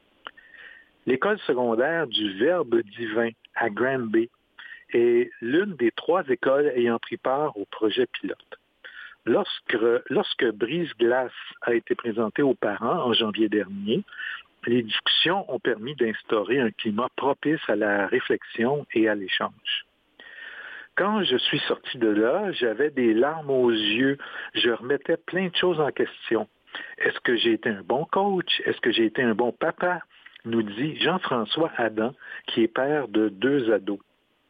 L'école secondaire du Verbe divin à Granby est l'une des trois écoles ayant pris part au projet pilote. Lorsque, lorsque Brise-Glace a été présenté aux parents en janvier dernier, les discussions ont permis d'instaurer un climat propice à la réflexion et à l'échange. Quand je suis sorti de là, j'avais des larmes aux yeux. Je remettais plein de choses en question. Est-ce que j'ai été un bon coach? Est-ce que j'ai été un bon papa? Nous dit Jean-François Adam, qui est père de deux ados.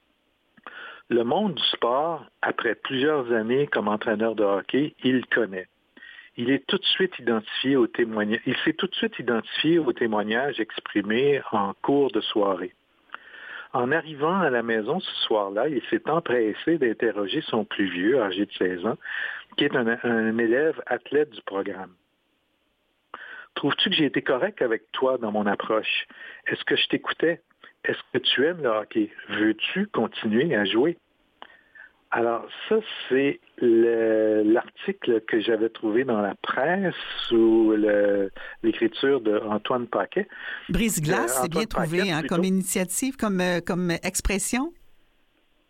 Le monde du sport, après plusieurs années comme entraîneur de hockey, il connaît. Il est tout de suite identifié au témoignage. Il s'est tout de suite identifié aux témoignages exprimés en cours de soirée. En arrivant à la maison ce soir-là, il s'est empressé d'interroger son plus vieux, âgé de seize ans, qui est un, un élève athlète du programme. Trouves-tu que j'ai été correct avec toi dans mon approche? Est-ce que je t'écoutais? Est-ce que tu aimes le hockey? Veux-tu continuer à jouer? Alors, ça, c'est le, l'article que j'avais trouvé dans la presse sous le, l'écriture d'Antoine Paquet. Brise-Glace, euh, c'est bien trouvé, hein, comme initiative, comme, euh, comme expression?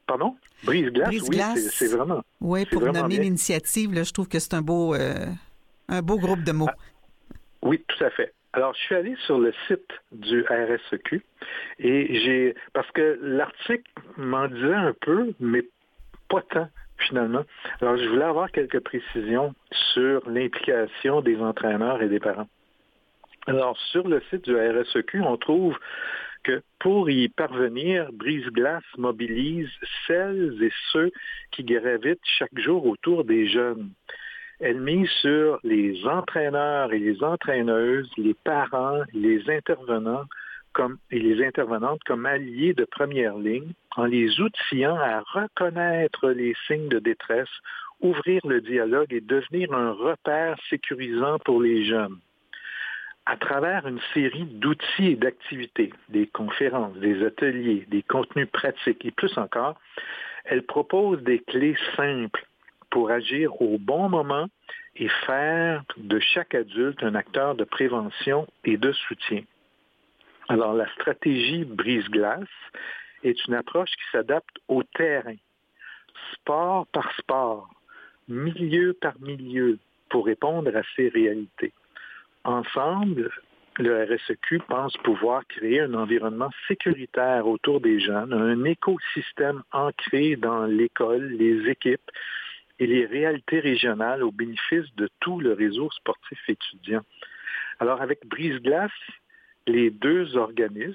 Pardon? Brise-glace, Brise-glace. oui, c'est, c'est vraiment. Oui, c'est pour vraiment nommer bien. l'initiative, là, je trouve que c'est un beau, euh, un beau groupe de mots. Ah, oui, tout à fait. Alors, je suis allé sur le site du R S E Q et j'ai... Parce que l'article m'en disait un peu, mais pas tant, finalement. Alors, je voulais avoir quelques précisions sur l'implication des entraîneurs et des parents. Alors, sur le site du R S E Q, on trouve que pour y parvenir, Brise-glace mobilise celles et ceux qui gravitent chaque jour autour des jeunes. Elle mise sur les entraîneurs et les entraîneuses, les parents, les intervenants comme, et les intervenantes comme alliés de première ligne en les outillant à reconnaître les signes de détresse, ouvrir le dialogue et devenir un repère sécurisant pour les jeunes. À travers une série d'outils et d'activités, des conférences, des ateliers, des contenus pratiques et plus encore, elle propose des clés simples pour agir au bon moment et faire de chaque adulte un acteur de prévention et de soutien. Alors, la stratégie Brise-glace est une approche qui s'adapte au terrain, sport par sport, milieu par milieu, pour répondre à ces réalités. Ensemble, le R S E Q pense pouvoir créer un environnement sécuritaire autour des jeunes, un écosystème ancré dans l'école, les équipes et les réalités régionales au bénéfice de tout le réseau sportif étudiant. Alors, avec Brise-glace, les deux organismes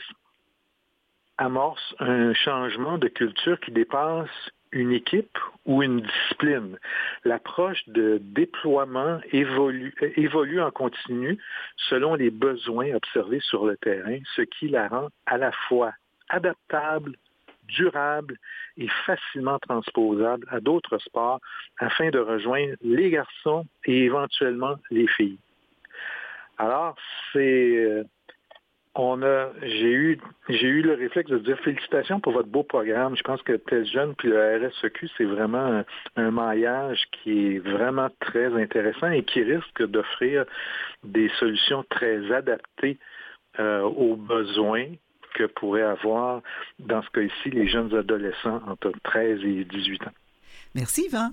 amorcent un changement de culture qui dépasse une équipe ou une discipline. L'approche de déploiement évolue, évolue en continu selon les besoins observés sur le terrain, ce qui la rend à la fois adaptable, durable et facilement transposable à d'autres sports afin de rejoindre les garçons et éventuellement les filles. Alors, c'est... On a, j'ai eu, j'ai eu le réflexe de dire félicitations pour votre beau programme. Je pense que Tel Jeune puis le R S E Q, c'est vraiment un, un maillage qui est vraiment très intéressant et qui risque d'offrir des solutions très adaptées euh, aux besoins que pourraient avoir, dans ce cas-ci, les jeunes adolescents entre treize et dix-huit ans. Merci, Yvan.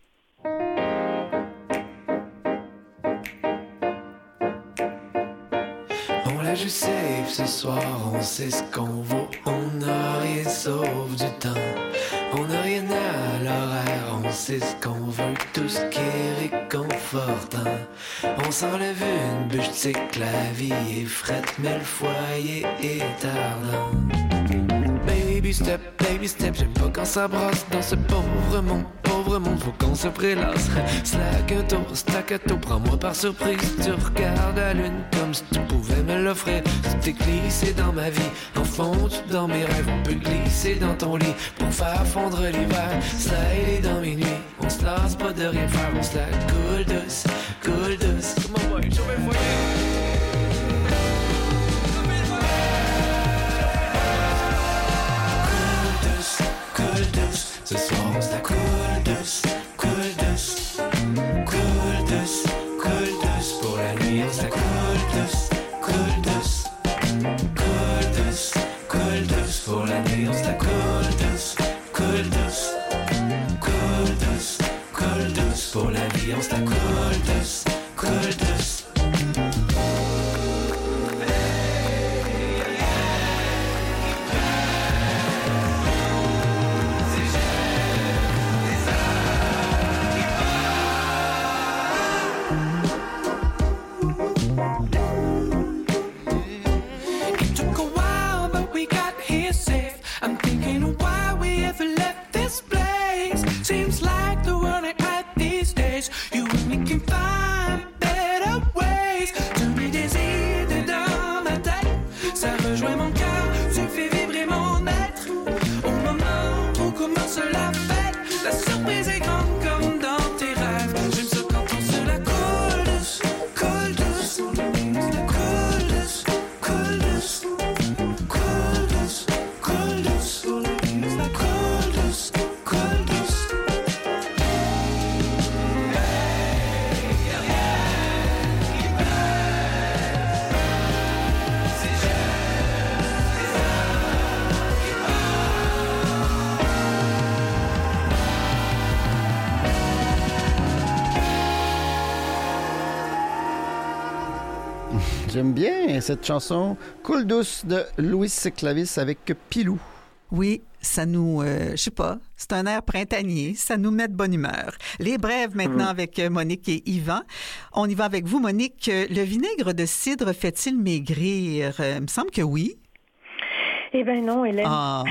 Je sais, ce soir on sait ce qu'on vaut. On n'a rien sauf du temps. On n'a rien à l'horaire. On sait ce qu'on veut, tout ce qui est réconfortant. On s'enlève une bûche, tu sais que la vie est frette, mais le foyer est ardent. Baby step, baby step, j'aime pas quand ça brasse dans ce pauvre monde. Pauvre monde, faut qu'on se prélasse. Slack un tour, staccato, prends-moi par surprise. Tu regardes la lune comme si tu pouvais me l'offrir. Tu t'es glissé dans ma vie, en fond tu dans mes rêves. On peut glisser dans ton lit pour faire fondre l'hiver. Slider dans mes nuits, on se lasse pas de rien faire. On se la coule douce, coule douce. Come on boy, show me for Coule douce, ce soir on se la coule douce, coule douce, coule douce, coule douce. Pour la nuit on se la coule douce, coule douce, coule douce, coule douce. Pour la nuit on se la coule douce, coule douce, coule douce, coule douce. Pour la vie on se la coule douce, coule douce. J'aime bien cette chanson Coule douce de Louis Clavis avec Pilou. Oui, ça nous, euh, je sais pas, c'est un air printanier, ça nous met de bonne humeur. Les brèves maintenant mmh. avec Monique et Yvan. On y va avec vous, Monique. Le vinaigre de cidre fait-il maigrir? Euh, il me semble que oui. Eh bien non, Hélène. Ah.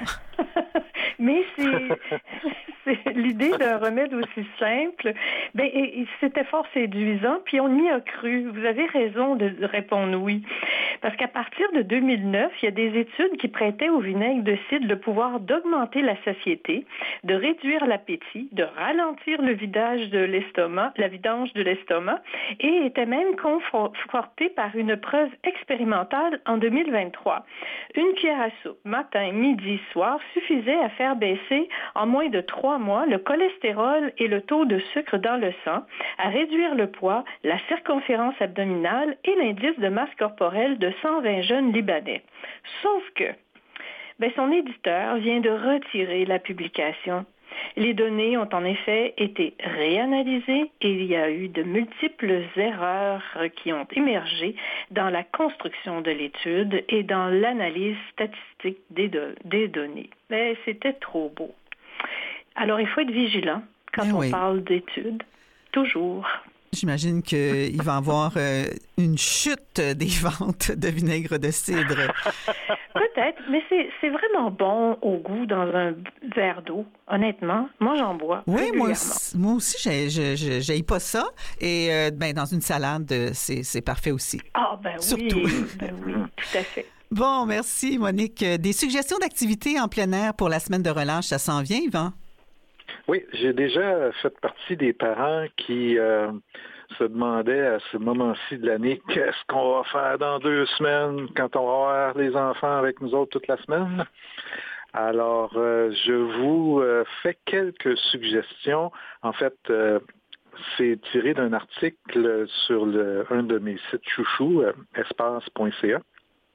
Mais c'est, c'est l'idée d'un remède aussi simple. Ben, et, et c'était fort séduisant, puis on y a cru. Vous avez raison de répondre oui. Parce qu'à partir de deux mille neuf, il y a des études qui prêtaient au vinaigre de cidre le pouvoir d'augmenter la satiété, de réduire l'appétit, de ralentir le vidage de l'estomac, la vidange de l'estomac, et étaient même confortées par une preuve expérimentale en deux mille vingt-trois. Une cuillère à soupe, matin, midi, soir, suffisait à faire baisser en moins de trois mois le cholestérol et le taux de sucre dans le sang, à réduire le poids, la circonférence abdominale et l'indice de masse corporelle de cent vingt jeunes Libanais. Sauf que ben, son éditeur vient de retirer la publication. Les données ont en effet été réanalysées et il y a eu de multiples erreurs qui ont émergé dans la construction de l'étude et dans l'analyse statistique des, do- des données. Mais c'était trop beau. Alors, il faut être vigilant quand Mais on oui. parle d'études, toujours. J'imagine qu'il va y avoir euh, une chute des ventes de vinaigre de cidre. Peut-être, mais c'est, c'est vraiment bon au goût dans un verre d'eau. Honnêtement, moi, j'en bois Oui, régulièrement. moi aussi, moi aussi j'ai, je je- j'haïs pas ça. Et euh, ben, dans une salade, euh, c'est, c'est parfait aussi. Ah, ben Surtout. oui, ben oui, tout à fait. Bon, merci, Monique. Des suggestions d'activités en plein air pour la semaine de relâche, ça s'en vient, Yvan? Oui, j'ai déjà fait partie des parents qui euh, se demandaient à ce moment-ci de l'année qu'est-ce qu'on va faire dans deux semaines quand on va avoir les enfants avec nous autres toute la semaine. Alors, euh, je vous euh, fais quelques suggestions. En fait, euh, c'est tiré d'un article sur le, un de mes sites chouchous, euh, espace point c a.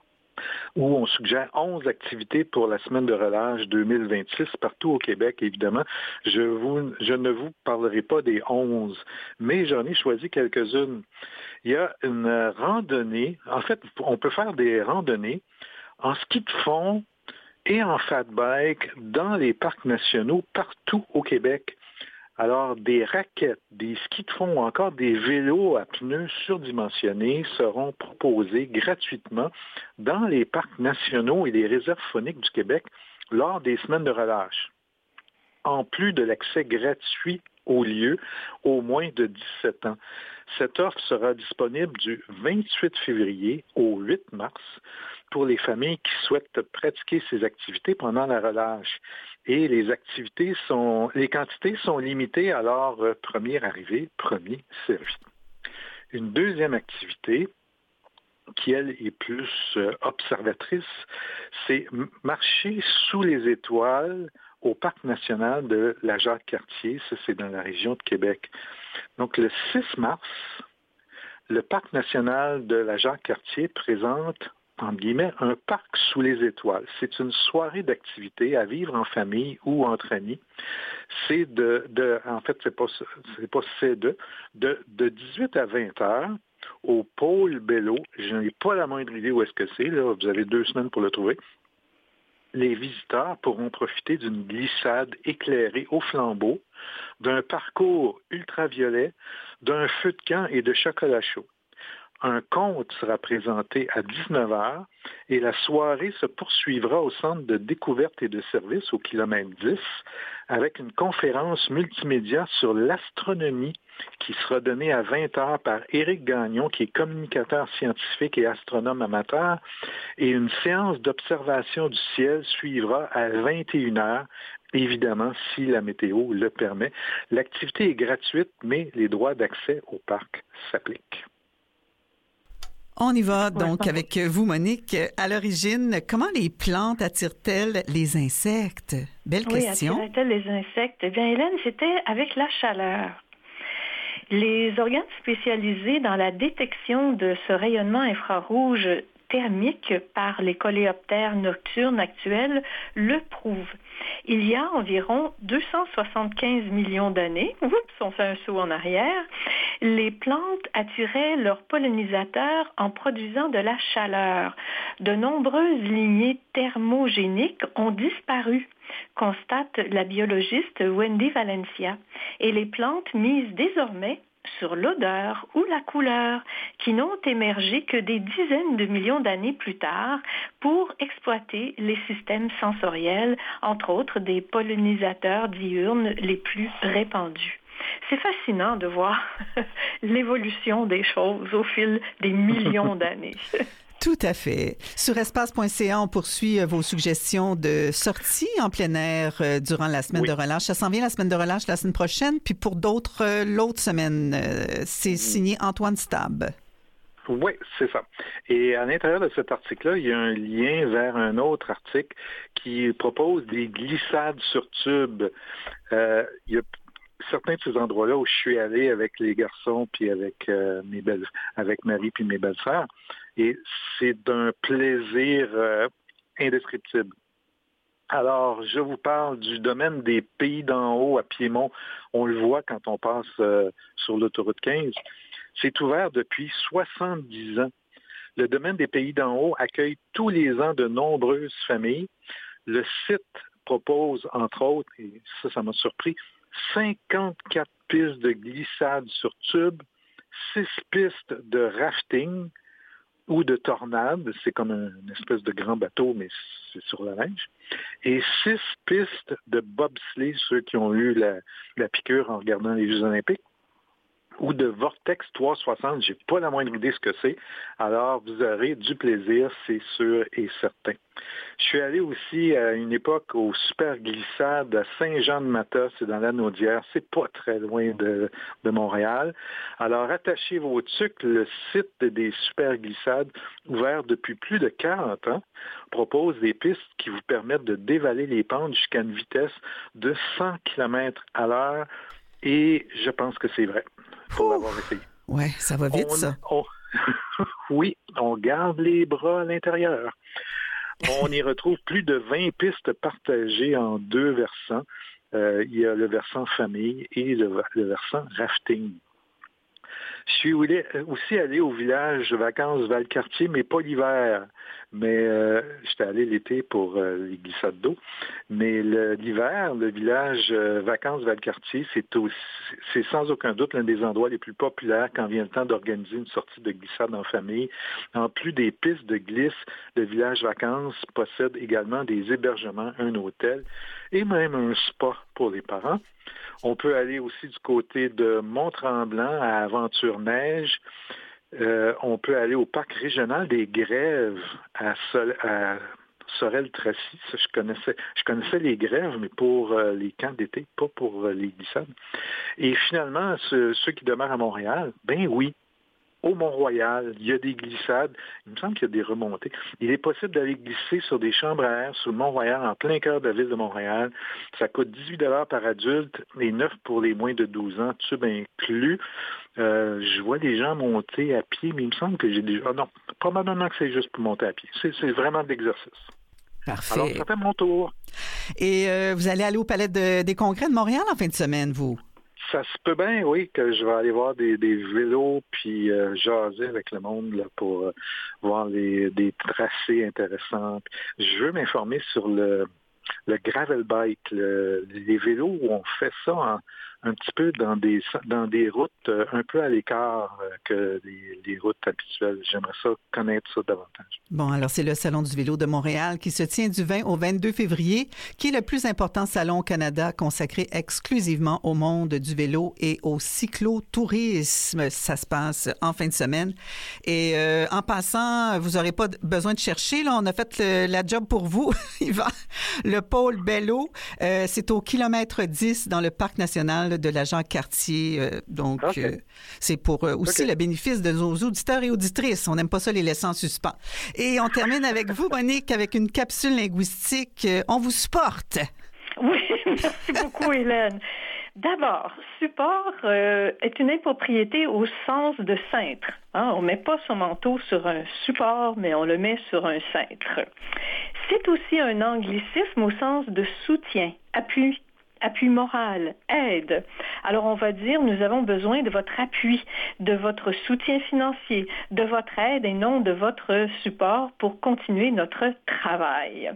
Où on suggère onze activités pour la semaine de relâche deux mille vingt-six partout au Québec, évidemment. Je, vous, je ne vous parlerai pas des onze, mais j'en ai choisi quelques-unes. Il y a une randonnée. En fait, on peut faire des randonnées en ski de fond et en fat bike dans les parcs nationaux partout au Québec. Alors, des raquettes, des skis de fond ou encore des vélos à pneus surdimensionnés seront proposés gratuitement dans les parcs nationaux et les réserves fauniques du Québec lors des semaines de relâche. En plus de l'accès gratuit au lieu, au moins de dix-sept ans. Cette offre sera disponible du vingt-huit février au huit mars pour les familles qui souhaitent pratiquer ces activités pendant la relâche. Et les activités sont, les quantités sont limitées, alors euh, premier arrivé, premier servi. Une deuxième activité, qui elle est plus euh, observatrice, c'est marcher sous les étoiles au Parc national de la Jacques-Cartier, ça c'est dans la région de Québec. Donc le six mars, le Parc national de la Jacques-Cartier présente, entre guillemets, un parc sous les étoiles. C'est une soirée d'activité à vivre en famille ou entre amis. C'est de, de en fait, c'est pas, c'est pas c'est de, de, de dix-huit à vingt heures au pôle Bello. Je n'ai pas la moindre idée où est-ce que c'est, là. Vous avez deux semaines pour le trouver. Les visiteurs pourront profiter d'une glissade éclairée au flambeau, d'un parcours ultraviolet, d'un feu de camp et de chocolat chaud. Un conte sera présenté à dix-neuf heures et la soirée se poursuivra au centre de découverte et de service au kilomètre dix avec une conférence multimédia sur l'astronomie qui sera donnée à vingt heures par Éric Gagnon, qui est communicateur scientifique et astronome amateur, et une séance d'observation du ciel suivra à vingt et une heures, évidemment si la météo le permet. L'activité est gratuite, mais les droits d'accès au parc s'appliquent. On y va donc avec vous, Monique. À l'origine, comment les plantes attirent-elles les insectes? Belle oui, question. Oui, attirent-elles les insectes? Eh bien, Hélène, c'était avec la chaleur. Les organes spécialisés dans la détection de ce rayonnement infrarouge thermique par les coléoptères nocturnes actuels le prouvent. Il y a environ deux cent soixante-quinze millions d'années, oups, on fait un saut en arrière, les plantes attiraient leurs pollinisateurs en produisant de la chaleur. De nombreuses lignées thermogéniques ont disparu, constate la biologiste Wendy Valencia, et les plantes misent désormais sur l'odeur ou la couleur, qui n'ont émergé que des dizaines de millions d'années plus tard pour exploiter les systèmes sensoriels, entre autres des pollinisateurs diurnes les plus répandus. C'est fascinant de voir l'évolution des choses au fil des millions d'années. Tout à fait. Sur espace point c a, on poursuit vos suggestions de sorties en plein air euh, durant la semaine oui. de relâche. Ça s'en vient la semaine de relâche la semaine prochaine, puis pour d'autres, euh, l'autre semaine. Euh, c'est signé Antoine Stab. Oui, c'est ça. Et à l'intérieur de cet article-là, il y a un lien vers un autre article qui propose des glissades sur tube. Euh, il y a certains de ces endroits-là où je suis allé avec les garçons puis avec euh, mes belles, avec Marie puis mes belles-sœurs. Et c'est d'un plaisir euh, indescriptible. Alors, je vous parle du domaine des Pays d'en haut à Piémont. On le voit quand on passe euh, sur l'autoroute quinze. C'est ouvert depuis soixante-dix ans. Le domaine des Pays d'en haut accueille tous les ans de nombreuses familles. Le site propose, entre autres, et ça, ça m'a surpris, cinquante-quatre pistes de glissade sur tube, six pistes de rafting ou de tornade, c'est comme un, une espèce de grand bateau, mais c'est sur la neige, et six pistes de bobsleigh, ceux qui ont eu la, la piqûre en regardant les Jeux olympiques, ou de Vortex trois cent soixante, j'ai pas la moindre idée ce que c'est. Alors, vous aurez du plaisir, c'est sûr et certain. Je suis allé aussi à une époque au Super Glissade à Saint-Jean-de-Mata, c'est dans la Naudière, c'est pas très loin de, de Montréal. Alors, attachez vos tucs, le site des Super Glissades, ouvert depuis plus de quarante ans, propose des pistes qui vous permettent de dévaler les pentes jusqu'à une vitesse de cent kilomètres à l'heure, et je pense que c'est vrai. Pour l'avoir essayé. Oui, ça va vite, on, ça. On, oui, on garde les bras à l'intérieur. On y retrouve plus de vingt pistes partagées en deux versants. Euh, il y a le versant famille et le, le versant rafting. Je suis aussi allé au village de vacances Valcartier, mais pas l'hiver. Mais euh, j'étais allé l'été pour euh, les glissades d'eau. Mais le, l'hiver, le village euh, vacances Valcartier, c'est, aussi, c'est sans aucun doute l'un des endroits les plus populaires quand vient le temps d'organiser une sortie de glissade en famille. En plus des pistes de glisse, le village vacances possède également des hébergements, un hôtel et même un spa pour les parents. On peut aller aussi du côté de Mont-Tremblant à Aventure-Neige. Euh, on peut aller au parc régional des Grèves à, Sol- à Sorel-Tracy. Ça, je connaissais, je connaissais les grèves, mais pour euh, les camps d'été, pas pour euh, les glissades. Et finalement, ce, ceux qui demeurent à Montréal, ben oui, au Mont-Royal, il y a des glissades. Il me semble qu'il y a des remontées. Il est possible d'aller glisser sur des chambres à air sur le Mont-Royal, en plein cœur de la ville de Montréal. Ça coûte dix-huit dollars par adulte et neuf pour les moins de douze ans, tube inclus. Euh, je vois des gens monter à pied, mais il me semble que j'ai déjà... Ah non, probablement que c'est juste pour monter à pied. C'est, c'est vraiment de l'exercice. Parfait. Alors, ça fait mon tour. Et euh, vous allez aller au Palais de, des Congrès de Montréal en fin de semaine, vous? Ça se peut bien, oui, que je vais aller voir des, des vélos puis euh, jaser avec le monde là, pour euh, voir les, des tracés intéressants. Je veux m'informer sur le, le gravel bike, le, les vélos où on fait ça en, un petit peu dans des dans des routes euh, un peu à l'écart euh, que les, les routes habituelles. J'aimerais ça connaître ça davantage. Bon, alors c'est le Salon du vélo de Montréal qui se tient du vingt au vingt-deux février, qui est le plus important salon au Canada consacré exclusivement au monde du vélo et au cyclotourisme. Ça se passe en fin de semaine. Et euh, en passant, vous n'aurez pas besoin de chercher. Là, on a fait le, la job pour vous, Yvan. Le pôle Bello, euh, c'est au kilomètre dix dans le parc national de la Jacques-Cartier. Euh, donc, okay. euh, c'est pour euh, aussi okay. le bénéfice de nos auditeurs et auditrices. On n'aime pas ça les laisser en suspens. Et on termine avec vous, Monique, avec une capsule linguistique. On vous supporte. Oui, merci beaucoup, Hélène. D'abord, support euh, est une impropriété au sens de cintre. Hein? On ne met pas son manteau sur un support, mais on le met sur un cintre. C'est aussi un anglicisme au sens de soutien, appui. Appui moral, aide. Alors on va dire, nous avons besoin de votre appui, de votre soutien financier, de votre aide et non de votre support pour continuer notre travail.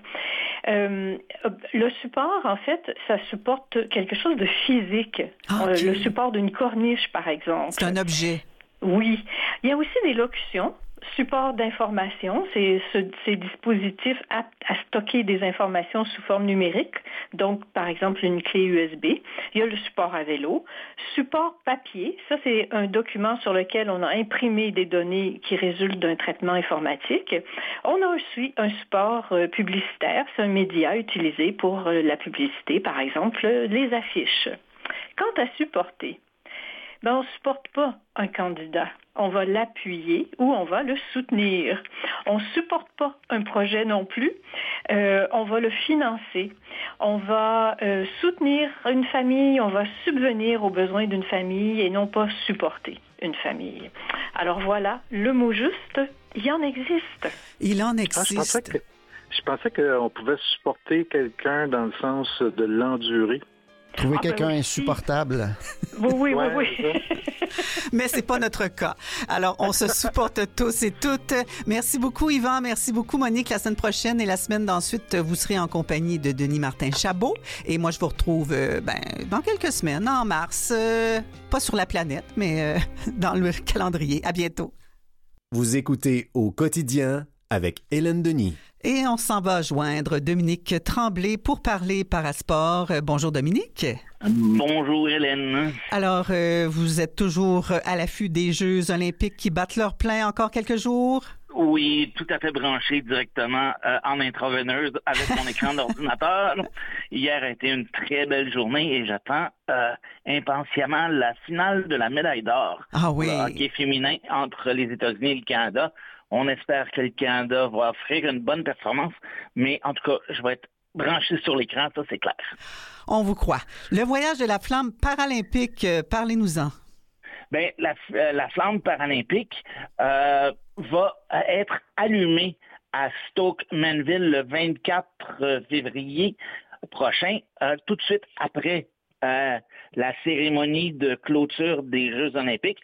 Euh, le support, en fait, ça supporte quelque chose de physique. Ah, okay. euh, le support d'une corniche, par exemple. C'est un objet. Oui. Il y a aussi des locutions. Support d'information, c'est ce, ces dispositifs aptes à stocker des informations sous forme numérique, donc par exemple une clé U S B. Il y a le support à vélo. Support papier, ça c'est un document sur lequel on a imprimé des données qui résultent d'un traitement informatique. On a aussi un support euh, publicitaire, c'est un média utilisé pour euh, la publicité, par exemple euh, les affiches. Quant à supporter, ben, on ne supporte pas un candidat. On va l'appuyer ou on va le soutenir. On ne supporte pas un projet non plus. Euh, on va le financer. On va euh, soutenir une famille. On va subvenir aux besoins d'une famille et non pas supporter une famille. Alors voilà, le mot juste, il en existe. Il en Ah, existe. je pensais que, je pensais qu'on pouvait supporter quelqu'un dans le sens de l'endurer. Trouver Ah, quelqu'un ben oui. insupportable. Oui, oui, Ouais, oui, oui. Mais c'est pas notre cas. Alors, on se supporte tous et toutes. Merci beaucoup, Yvan. Merci beaucoup, Monique. La semaine prochaine et la semaine d'ensuite, vous serez en compagnie de Denis Martin-Chabot. Et moi, je vous retrouve euh, ben, dans quelques semaines, en mars. Euh, pas sur la planète, mais euh, dans le calendrier. À bientôt. Vous écoutez Au quotidien avec Hélène Denis. Et on s'en va joindre Dominique Tremblay pour parler parasport. Euh, bonjour, Dominique. Bonjour Hélène. Alors, euh, vous êtes toujours à l'affût des Jeux olympiques qui battent leur plein encore quelques jours? Oui, tout à fait branché directement euh, en intraveineuse avec mon écran d'ordinateur. Hier a été une très belle journée et j'attends euh, impatiemment la finale de la médaille d'or Ah oui. pour le hockey féminin entre les États-Unis et le Canada. On espère que le Canada va offrir une bonne performance, mais en tout cas, je vais être branché sur l'écran, ça c'est clair. On vous croit. Le voyage de la flamme paralympique, euh, parlez-nous-en. Bien, la, euh, la flamme paralympique euh, va être allumée à Stoke-Manville le vingt-quatre février prochain, euh, tout de suite après euh, la cérémonie de clôture des Jeux olympiques.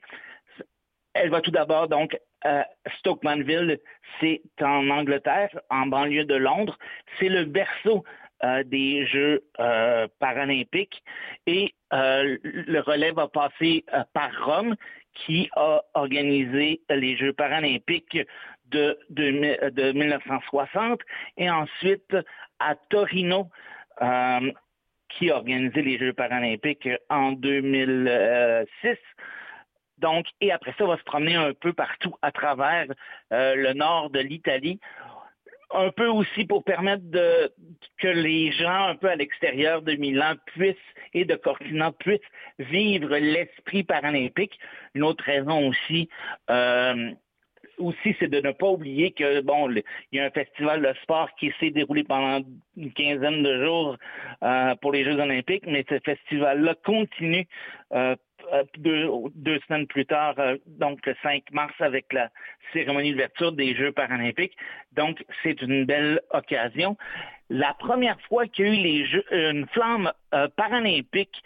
Elle va tout d'abord, donc, euh, Stoke-Manville, c'est en Angleterre, en banlieue de Londres. C'est le berceau euh, des Jeux euh, paralympiques. Et euh, le relais va passer euh, par Rome, qui a organisé les Jeux paralympiques de, de, de dix-neuf cent soixante. Et ensuite, à Torino, euh, qui a organisé les Jeux paralympiques en deux mille six. Donc, et après ça, on va se promener un peu partout à travers euh, le nord de l'Italie, un peu aussi pour permettre de, que les gens un peu à l'extérieur de Milan puissent et de Cortina puissent vivre l'esprit paralympique. Une autre raison aussi, euh, aussi, c'est de ne pas oublier que, bon, le, il y a un festival de sport qui s'est déroulé pendant une quinzaine de jours euh, pour les Jeux olympiques, mais ce festival-là continue euh, deux, deux semaines plus tard, euh, donc le cinq mars, avec la cérémonie d'ouverture des Jeux paralympiques. Donc, c'est une belle occasion. La première fois qu'il y a eu les Jeux, une flamme euh, paralympique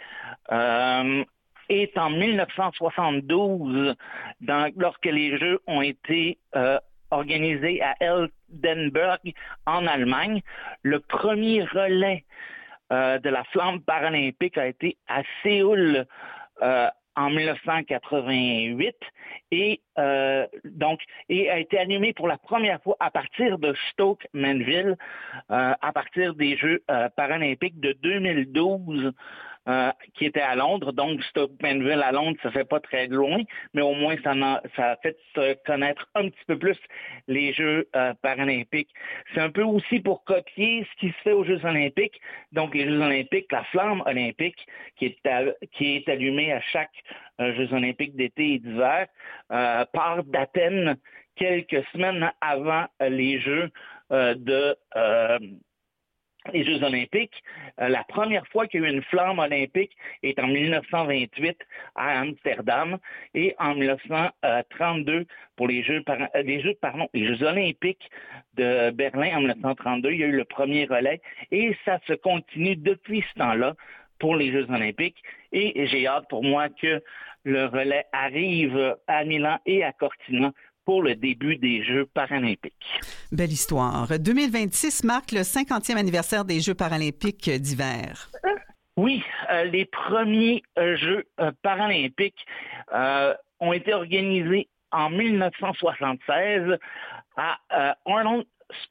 euh, est en dix-neuf cent soixante-douze, dans, lorsque les Jeux ont été euh, organisés à Eldenburg, en Allemagne. Le premier relais euh, de la flamme paralympique a été à Séoul euh, en dix-neuf cent quatre-vingt-huit et euh, donc et a été allumé pour la première fois à partir de Stoke-Manville, euh, à partir des Jeux euh, paralympiques de deux mille douze. Euh, qui était à Londres, donc Stoke-Manville à Londres, ça fait pas très loin, mais au moins ça a, ça a fait euh, connaître un petit peu plus les Jeux euh, paralympiques. C'est un peu aussi pour copier ce qui se fait aux Jeux olympiques, donc les Jeux olympiques, la flamme olympique qui est, à, qui est allumée à chaque euh, Jeux olympiques d'été et d'hiver, euh, part d'Athènes quelques semaines avant euh, les Jeux euh, de... Euh, les Jeux olympiques. Euh, la première fois qu'il y a eu une flamme olympique est en dix-neuf cent vingt-huit à Amsterdam et en dix-neuf cent trente-deux pour les Jeux, par, euh, les Jeux, pardon, les Jeux olympiques de Berlin en dix-neuf cent trente-deux. Il y a eu le premier relais et ça se continue depuis ce temps-là pour les Jeux olympiques. Et j'ai hâte pour moi que le relais arrive à Milan et à Cortina pour le début des Jeux paralympiques. Belle histoire. deux mille vingt-six marque le cinquantième anniversaire des Jeux paralympiques d'hiver. Oui, euh, les premiers euh, Jeux euh, paralympiques euh, ont été organisés en dix-neuf cent soixante-seize à euh, Arnold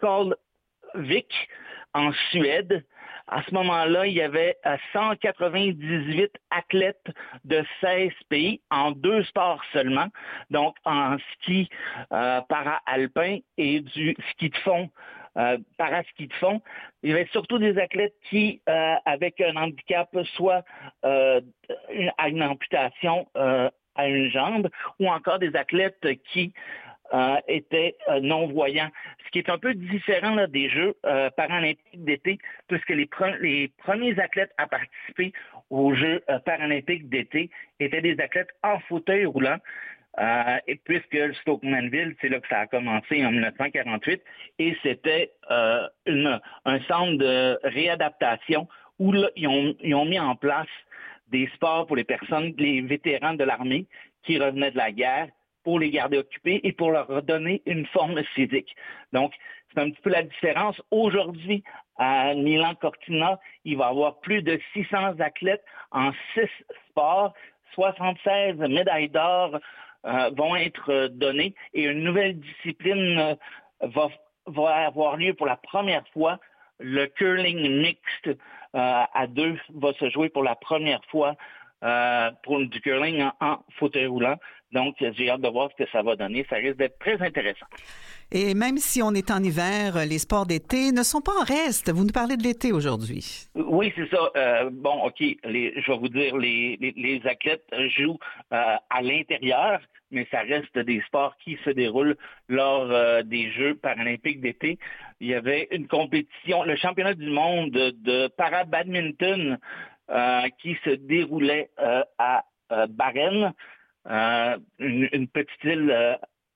Skalvik en Suède. À ce moment-là, il y avait cent quatre-vingt-dix-huit athlètes de seize pays en deux sports seulement, donc en ski euh, para-alpin et du ski de fond, euh, para-ski de fond. Il y avait surtout des athlètes qui, euh, avec un handicap, soit euh, une, une amputation euh, à une jambe, ou encore des athlètes qui Euh, étaient euh, non-voyants, ce qui est un peu différent là, des Jeux euh, paralympiques d'été, puisque les, pre- les premiers athlètes à participer aux Jeux euh, paralympiques d'été étaient des athlètes en fauteuil roulant, euh, et puisque Stoke Mandeville, c'est là que ça a commencé en dix-neuf cent quarante-huit, et c'était euh, une, un centre de réadaptation où là, ils, ont, ils ont mis en place des sports pour les personnes, les vétérans de l'armée qui revenaient de la guerre, pour les garder occupés et pour leur redonner une forme physique. Donc, c'est un petit peu la différence. Aujourd'hui, à Milan-Cortina, il va y avoir plus de six cents athlètes en six sports, soixante-seize médailles d'or euh, vont être données et une nouvelle discipline euh, va, va avoir lieu pour la première fois. Le curling mixte euh, à deux va se jouer pour la première fois Euh, pour du curling en, en fauteuil roulant. Donc, j'ai hâte de voir ce que ça va donner. Ça risque d'être très intéressant. Et même si on est en hiver, les sports d'été ne sont pas en reste. Vous nous parlez de l'été aujourd'hui. Oui, c'est ça. Euh, bon, OK, les, je vais vous dire, les, les, les athlètes jouent euh, à l'intérieur, mais ça reste des sports qui se déroulent lors euh, des Jeux paralympiques d'été. Il y avait une compétition, le championnat du monde de, de para-badminton Euh, qui se déroulait euh, à euh, Bahreïn, euh, une, une petite île euh,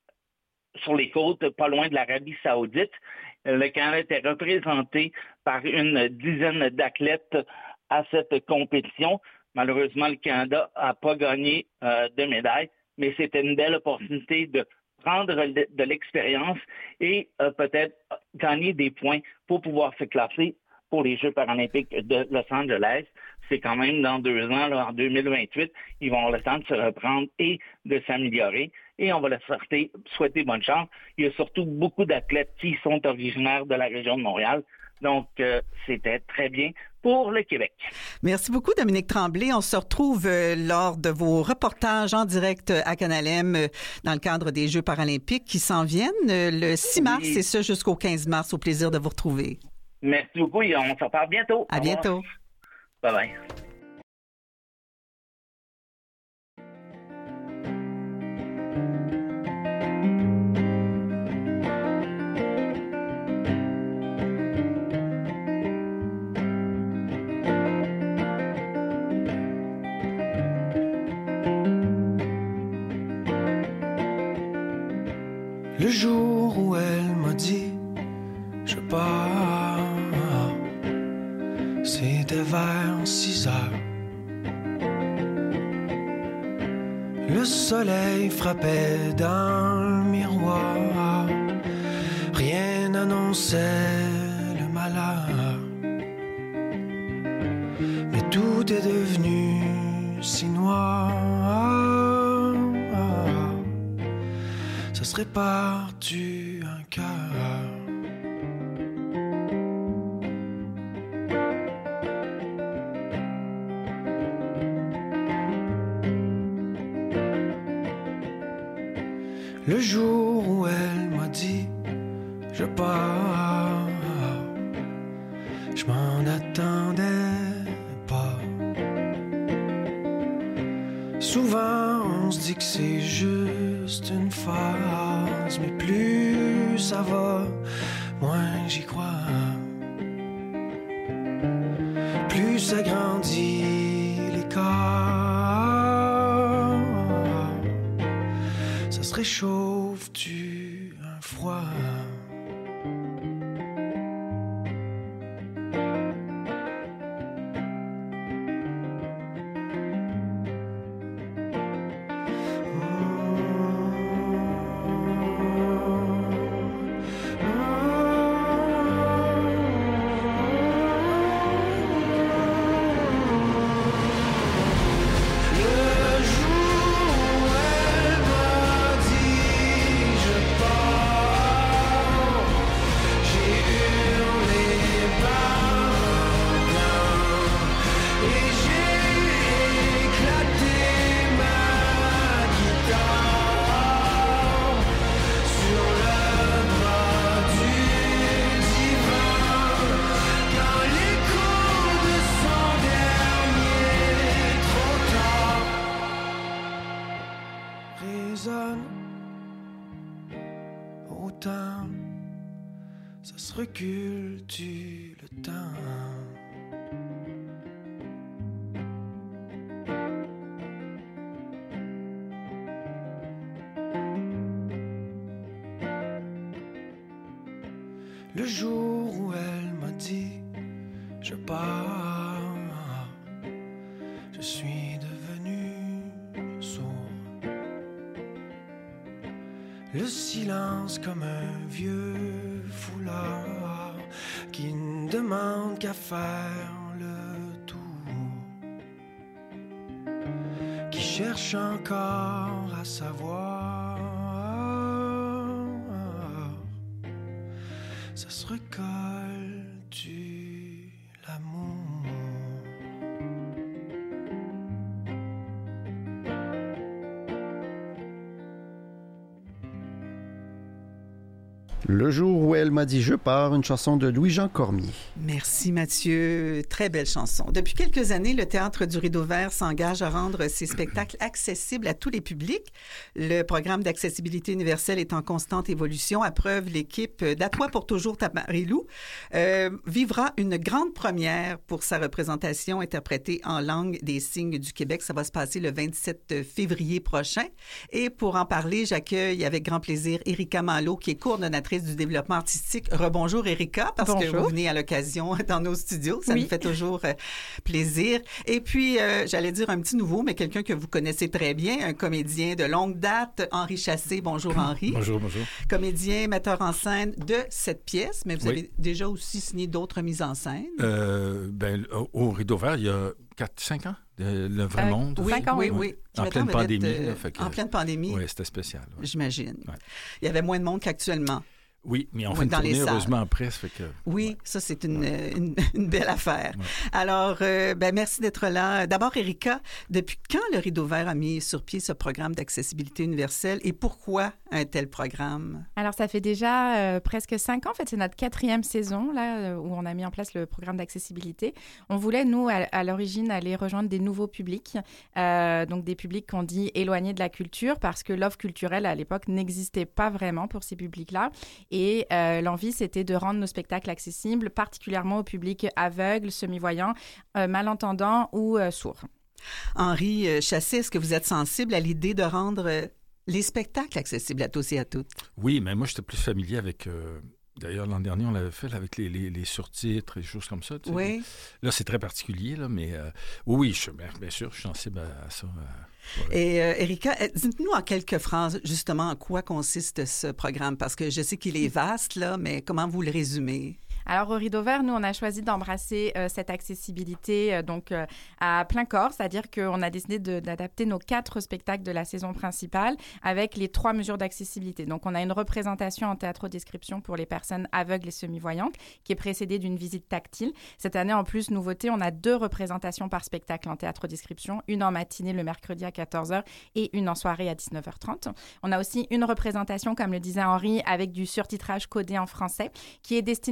sur les côtes, pas loin de l'Arabie Saoudite. Le Canada était représenté par une dizaine d'athlètes à cette compétition. Malheureusement, le Canada n'a pas gagné euh, de médaille, mais c'était une belle opportunité de prendre de l'expérience et euh, peut-être gagner des points pour pouvoir se classer pour les Jeux paralympiques de Los Angeles. C'est quand même dans deux ans, là, en deux mille vingt-huit, ils vont avoir le temps de se reprendre et de s'améliorer. Et on va leur souhaiter, souhaiter bonne chance. Il y a surtout beaucoup d'athlètes qui sont originaires de la région de Montréal. Donc, euh, c'était très bien pour le Québec. Merci beaucoup, Dominique Tremblay. On se retrouve euh, lors de vos reportages en direct à Canal M euh, dans le cadre des Jeux paralympiques qui s'en viennent euh, le six mars oui. et ce jusqu'au quinze mars. Au plaisir de vous retrouver. Merci beaucoup et on se reparle bientôt. À bientôt. Bye bye. Le jour où elle m'a dit je pars, c'était vers six heures. Le soleil frappait dans le miroir, rien n'annonçait le malheur. Mais tout est devenu si noir, ça se répare-tu un cœur? Le jour où elle m'a dit je pars, je m'en attendais pas. Souvent on se dit que c'est juste une phase, mais plus ça va, moins j'y crois. plus agrandit l'écart, ça se réchauffe du un froid. Autant ça se recule tu le temps. Le jour où elle m'a dit je pars, je suis devenu sourd. Le silence comme un vieux foulard qui ne demande qu'à faire le tour, qui cherche encore à savoir. Ça se recolle-tu l'amour? Le jour où elle m'a dit je pars, une chanson de Louis-Jean Cormier. Merci Mathieu, très belle chanson. Depuis quelques années, le Théâtre du Rideau Vert s'engage à rendre ses spectacles accessibles à tous les publics. Le programme d'accessibilité universelle est en constante évolution. À preuve, l'équipe d'À toi pour toujours Tamarilou euh, vivra une grande première pour sa représentation interprétée en langue des signes du Québec. Ça va se passer le vingt-sept février prochain. Et pour en parler, j'accueille avec grand plaisir Erika Malo, qui est coordonnatrice du développement artistique. Rebonjour Erika, parce Bonjour. que vous venez à l'occasion dans nos studios. Ça oui. nous fait toujours euh, plaisir. Et puis, euh, j'allais dire un petit nouveau, mais quelqu'un que vous connaissez très bien, un comédien de longue date, Henri Chassé. Bonjour Henri. Bonjour, bonjour. Comédien, metteur en scène de cette pièce, mais vous oui. avez déjà aussi signé d'autres mises en scène. Euh, ben, au Rideau Vert, il y a quatre cinq ans, Le Vrai euh, Monde. Oui, oui, oui. oui. En pleine pandémie. Euh, là, fait que, en pleine pandémie. Oui, c'était spécial. Ouais. J'imagine. Ouais. Il y avait moins de monde qu'actuellement. Oui, mais on fait une tournée, heureusement, après. Ça fait que, oui, ouais. ça, c'est une, ouais. une, une belle affaire. Ouais. Alors, euh, ben, merci d'être là. D'abord, Erika, depuis quand le Rideau Vert a mis sur pied ce programme d'accessibilité universelle et pourquoi un tel programme? Alors, ça fait déjà euh, presque cinq ans. En fait, c'est notre quatrième saison, là, où on a mis en place le programme d'accessibilité. On voulait, nous, à, à l'origine, aller rejoindre des nouveaux publics, euh, donc des publics qu'on dit éloignés de la culture, parce que l'offre culturelle, à l'époque, n'existait pas vraiment pour ces publics-là. Et euh, l'envie, c'était de rendre nos spectacles accessibles, particulièrement au public aveugle, semi-voyant, euh, malentendant ou euh, sourd. Henri Chassé, est-ce que vous êtes sensible à l'idée de rendre euh, les spectacles accessibles à tous et à toutes? Oui, mais moi, j'étais plus familier avec... Euh... D'ailleurs, l'an dernier, on l'avait fait là, avec les, les, les surtitres et des choses comme ça. Tu sais. Oui. Là, c'est très particulier, là, mais euh, oui, oui, je, bien, bien sûr, je suis sensible à, à ça. À, ouais. Et euh, Erika, dites-nous en quelques phrases, justement, en quoi consiste ce programme? Parce que je sais qu'il est vaste, là, mais comment vous le résumez? Alors, au Rideau Vert, nous, on a choisi d'embrasser euh, cette accessibilité euh, donc, euh, à plein corps, c'est-à-dire qu'on a décidé de, d'adapter nos quatre spectacles de la saison principale avec les trois mesures d'accessibilité. Donc, on a une représentation en théâtre-description pour les personnes aveugles et semi-voyantes qui est précédée d'une visite tactile. Cette année, en plus, nouveauté, on a deux représentations par spectacle en théâtre-description, une en matinée le mercredi à quatorze heures et une en soirée à dix-neuf heures trente. On a aussi une représentation, comme le disait Henri, avec du surtitrage codé en français qui est destiné au départ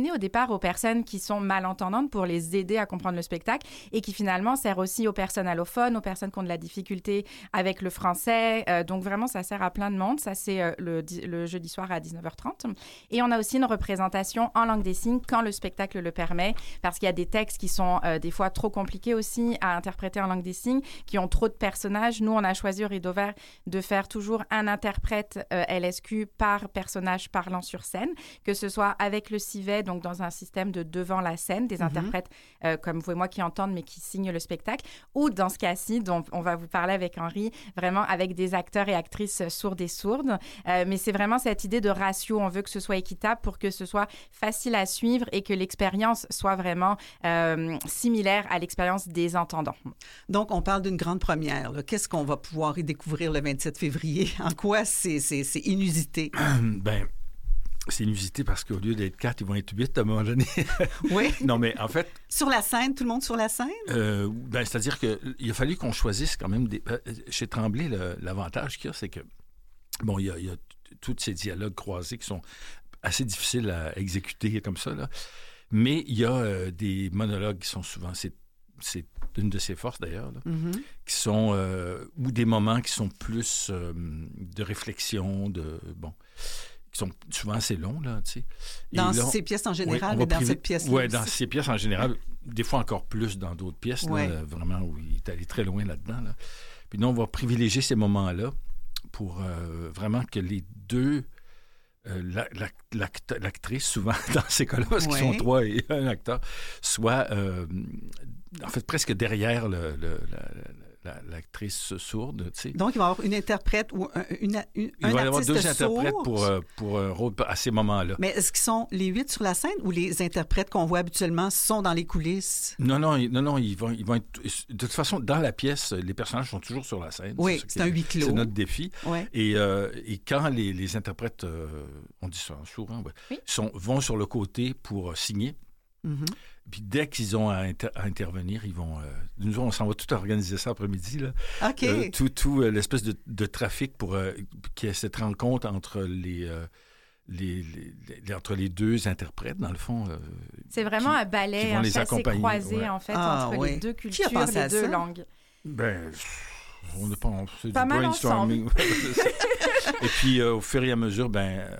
auditoire aux personnes qui sont malentendantes pour les aider à comprendre le spectacle et qui finalement sert aussi aux personnes allophones, aux personnes qui ont de la difficulté avec le français. Euh, donc vraiment, ça sert à plein de monde. Ça, c'est euh, le, le jeudi soir à dix-neuf heures trente. Et on a aussi une représentation en langue des signes quand le spectacle le permet, parce qu'il y a des textes qui sont euh, des fois trop compliqués aussi à interpréter en langue des signes, qui ont trop de personnages. Nous, on a choisi au Rideau Vert de faire toujours un interprète euh, L S Q par personnage parlant sur scène, que ce soit avec le civet, donc dans un système de devant la scène, des mm-hmm. interprètes euh, comme vous et moi qui entendent, mais qui signent le spectacle, ou dans ce cas-ci, dont on va vous parler avec Henri, vraiment avec des acteurs et actrices sourdes et sourdes. Euh, mais c'est vraiment cette idée de ratio. On veut que ce soit équitable pour que ce soit facile à suivre et que l'expérience soit vraiment euh, similaire à l'expérience des entendants. Donc, on parle d'une grande première. Là. Qu'est-ce qu'on va pouvoir y découvrir le vingt-sept février? En quoi c'est, c'est, c'est inusité? Ben, c'est inusité parce qu'au lieu d'être quatre, ils vont être huit à un moment donné. Oui. Non, mais en fait... Sur la scène, tout le monde sur la scène? Euh, ben, c'est-à-dire qu'il a fallu qu'on choisisse quand même des... Chez Tremblay, le, l'avantage qu'il y a, c'est que, bon, il y a, il y a tous ces dialogues croisés qui sont assez difficiles à exécuter comme ça, là. Mais il y a euh, des monologues qui sont souvent... C'est, c'est une de ses forces, d'ailleurs, là, mm-hmm. qui sont... Euh, ou des moments qui sont plus euh, de réflexion, de... Bon... qui sont souvent assez longs, là, tu sais. Dans là, ces pièces en général, oui, mais dans priver... cette pièce-là Oui, aussi. dans ces pièces en général, des fois encore plus dans d'autres pièces, ouais. là, vraiment, où il est allé très loin là-dedans. Là. Puis nous, on va privilégier ces moments-là pour euh, vraiment que les deux... Euh, la, la, l'act, l'actrice, souvent, dans ces cas-là, parce qu'ils ouais. sont trois et un acteur, soit, euh, en fait, presque derrière le... le la, La, l'actrice sourde, tu sais. Donc, il va y avoir une interprète ou un, une, une, il va un y avoir deux sourd. interprètes pour, pour un rôle à ces moments-là. Mais est-ce qu'ils sont les huit sur la scène ou les interprètes qu'on voit habituellement sont dans les coulisses? Non, non, non, non ils, vont, ils vont être... De toute façon, dans la pièce, les personnages sont toujours sur la scène. Oui, c'est, c'est un huis clos. C'est notre défi. Ouais. Et, euh, et quand les, les interprètes, euh, on dit ça souvent, ouais, oui. sont, vont sur le côté pour signer, mm-hmm. Puis dès qu'ils ont à, inter- à intervenir, ils vont... Euh, nous, on s'en va tout organiser ça après-midi. Là. OK. Euh, tout tout euh, l'espèce de, de trafic pour euh, qu'il y ait cette rencontre entre les, euh, les, les, les, entre les deux interprètes, dans le fond. Euh, c'est vraiment qui, un ballet, un chassé croisé, ouais. en fait, ah, entre oui. les deux cultures, les deux ça? langues. Ben... On n'est pas... C'est pas du mal brainstorming. Et puis, euh, au fur et à mesure, ben... Euh,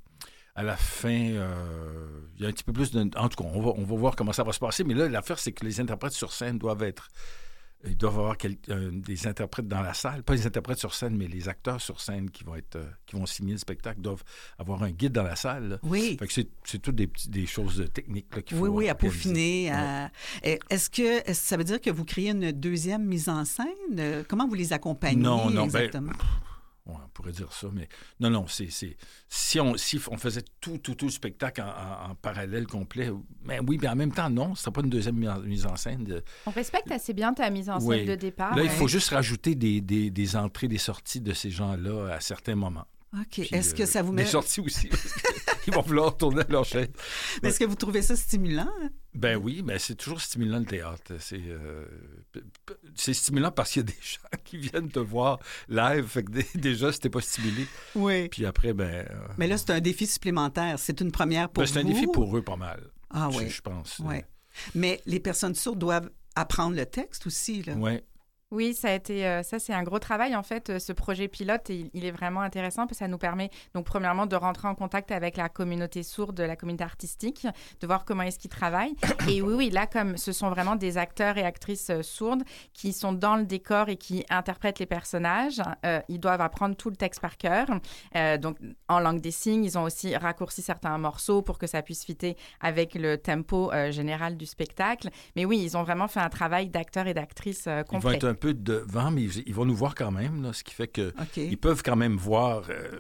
à la fin, euh, il y a un petit peu plus de... En tout cas, on va, on va voir comment ça va se passer. Mais là, l'affaire, c'est que les interprètes sur scène doivent être... Ils doivent avoir quel... euh, des interprètes dans la salle. Pas les interprètes sur scène, mais les acteurs sur scène qui vont être, euh, qui vont signer le spectacle doivent avoir un guide dans la salle. Là. Oui. Fait que c'est, c'est toutes des, petits, des choses techniques là, qu'il faut... Oui, oui, à réaliser. peaufiner. À... Ouais. Est-ce que est-ce que ça veut dire que vous créez une deuxième mise en scène? Comment vous les accompagnez non, non, exactement? Ben... Ouais, on pourrait dire ça, mais non, non, c'est, c'est si on si on faisait tout, tout, tout le spectacle en, en, en parallèle complet, mais oui, mais en même temps, non, ce serait pas une deuxième mise en scène. De... On respecte assez bien ta mise en scène oui. de départ. Là, ouais. il faut juste rajouter des, des, des entrées, des sorties de ces gens-là à certains moments. OK. Puis, est-ce que euh, ça vous met... Des sorties aussi. Ils vont vouloir tourner leur chaîne. Mais ouais. Est-ce que vous trouvez ça stimulant? Hein? Ben oui, mais c'est toujours stimulant le théâtre. C'est, euh, c'est stimulant parce qu'il y a des gens qui viennent te voir live. Fait que déjà, c'était pas stimulé. Oui. Puis après, ben... Euh, mais là, c'est un défi supplémentaire. C'est une première pour ben, c'est vous. C'est un défi pour eux, pas mal. Ah je, oui. Je pense. Oui. Mais les personnes sourdes doivent apprendre le texte aussi, là. Oui. Oui, ça a été, euh, ça c'est un gros travail en fait. Ce projet pilote, il, il est vraiment intéressant parce que ça nous permet donc premièrement de rentrer en contact avec la communauté sourde, la communauté artistique, de voir comment est-ce qu'ils travaillent. Et oui, oui, là comme ce sont vraiment des acteurs et actrices euh, sourdes qui sont dans le décor et qui interprètent les personnages, euh, ils doivent apprendre tout le texte par cœur. Euh, donc en langue des signes, ils ont aussi raccourci certains morceaux pour que ça puisse fitter avec le tempo euh, général du spectacle. Mais oui, ils ont vraiment fait un travail d'acteurs et d'actrices euh, complet. Ils vont être un peu devant, mais ils, ils vont nous voir quand même, là, ce qui fait que okay. ils peuvent quand même voir euh,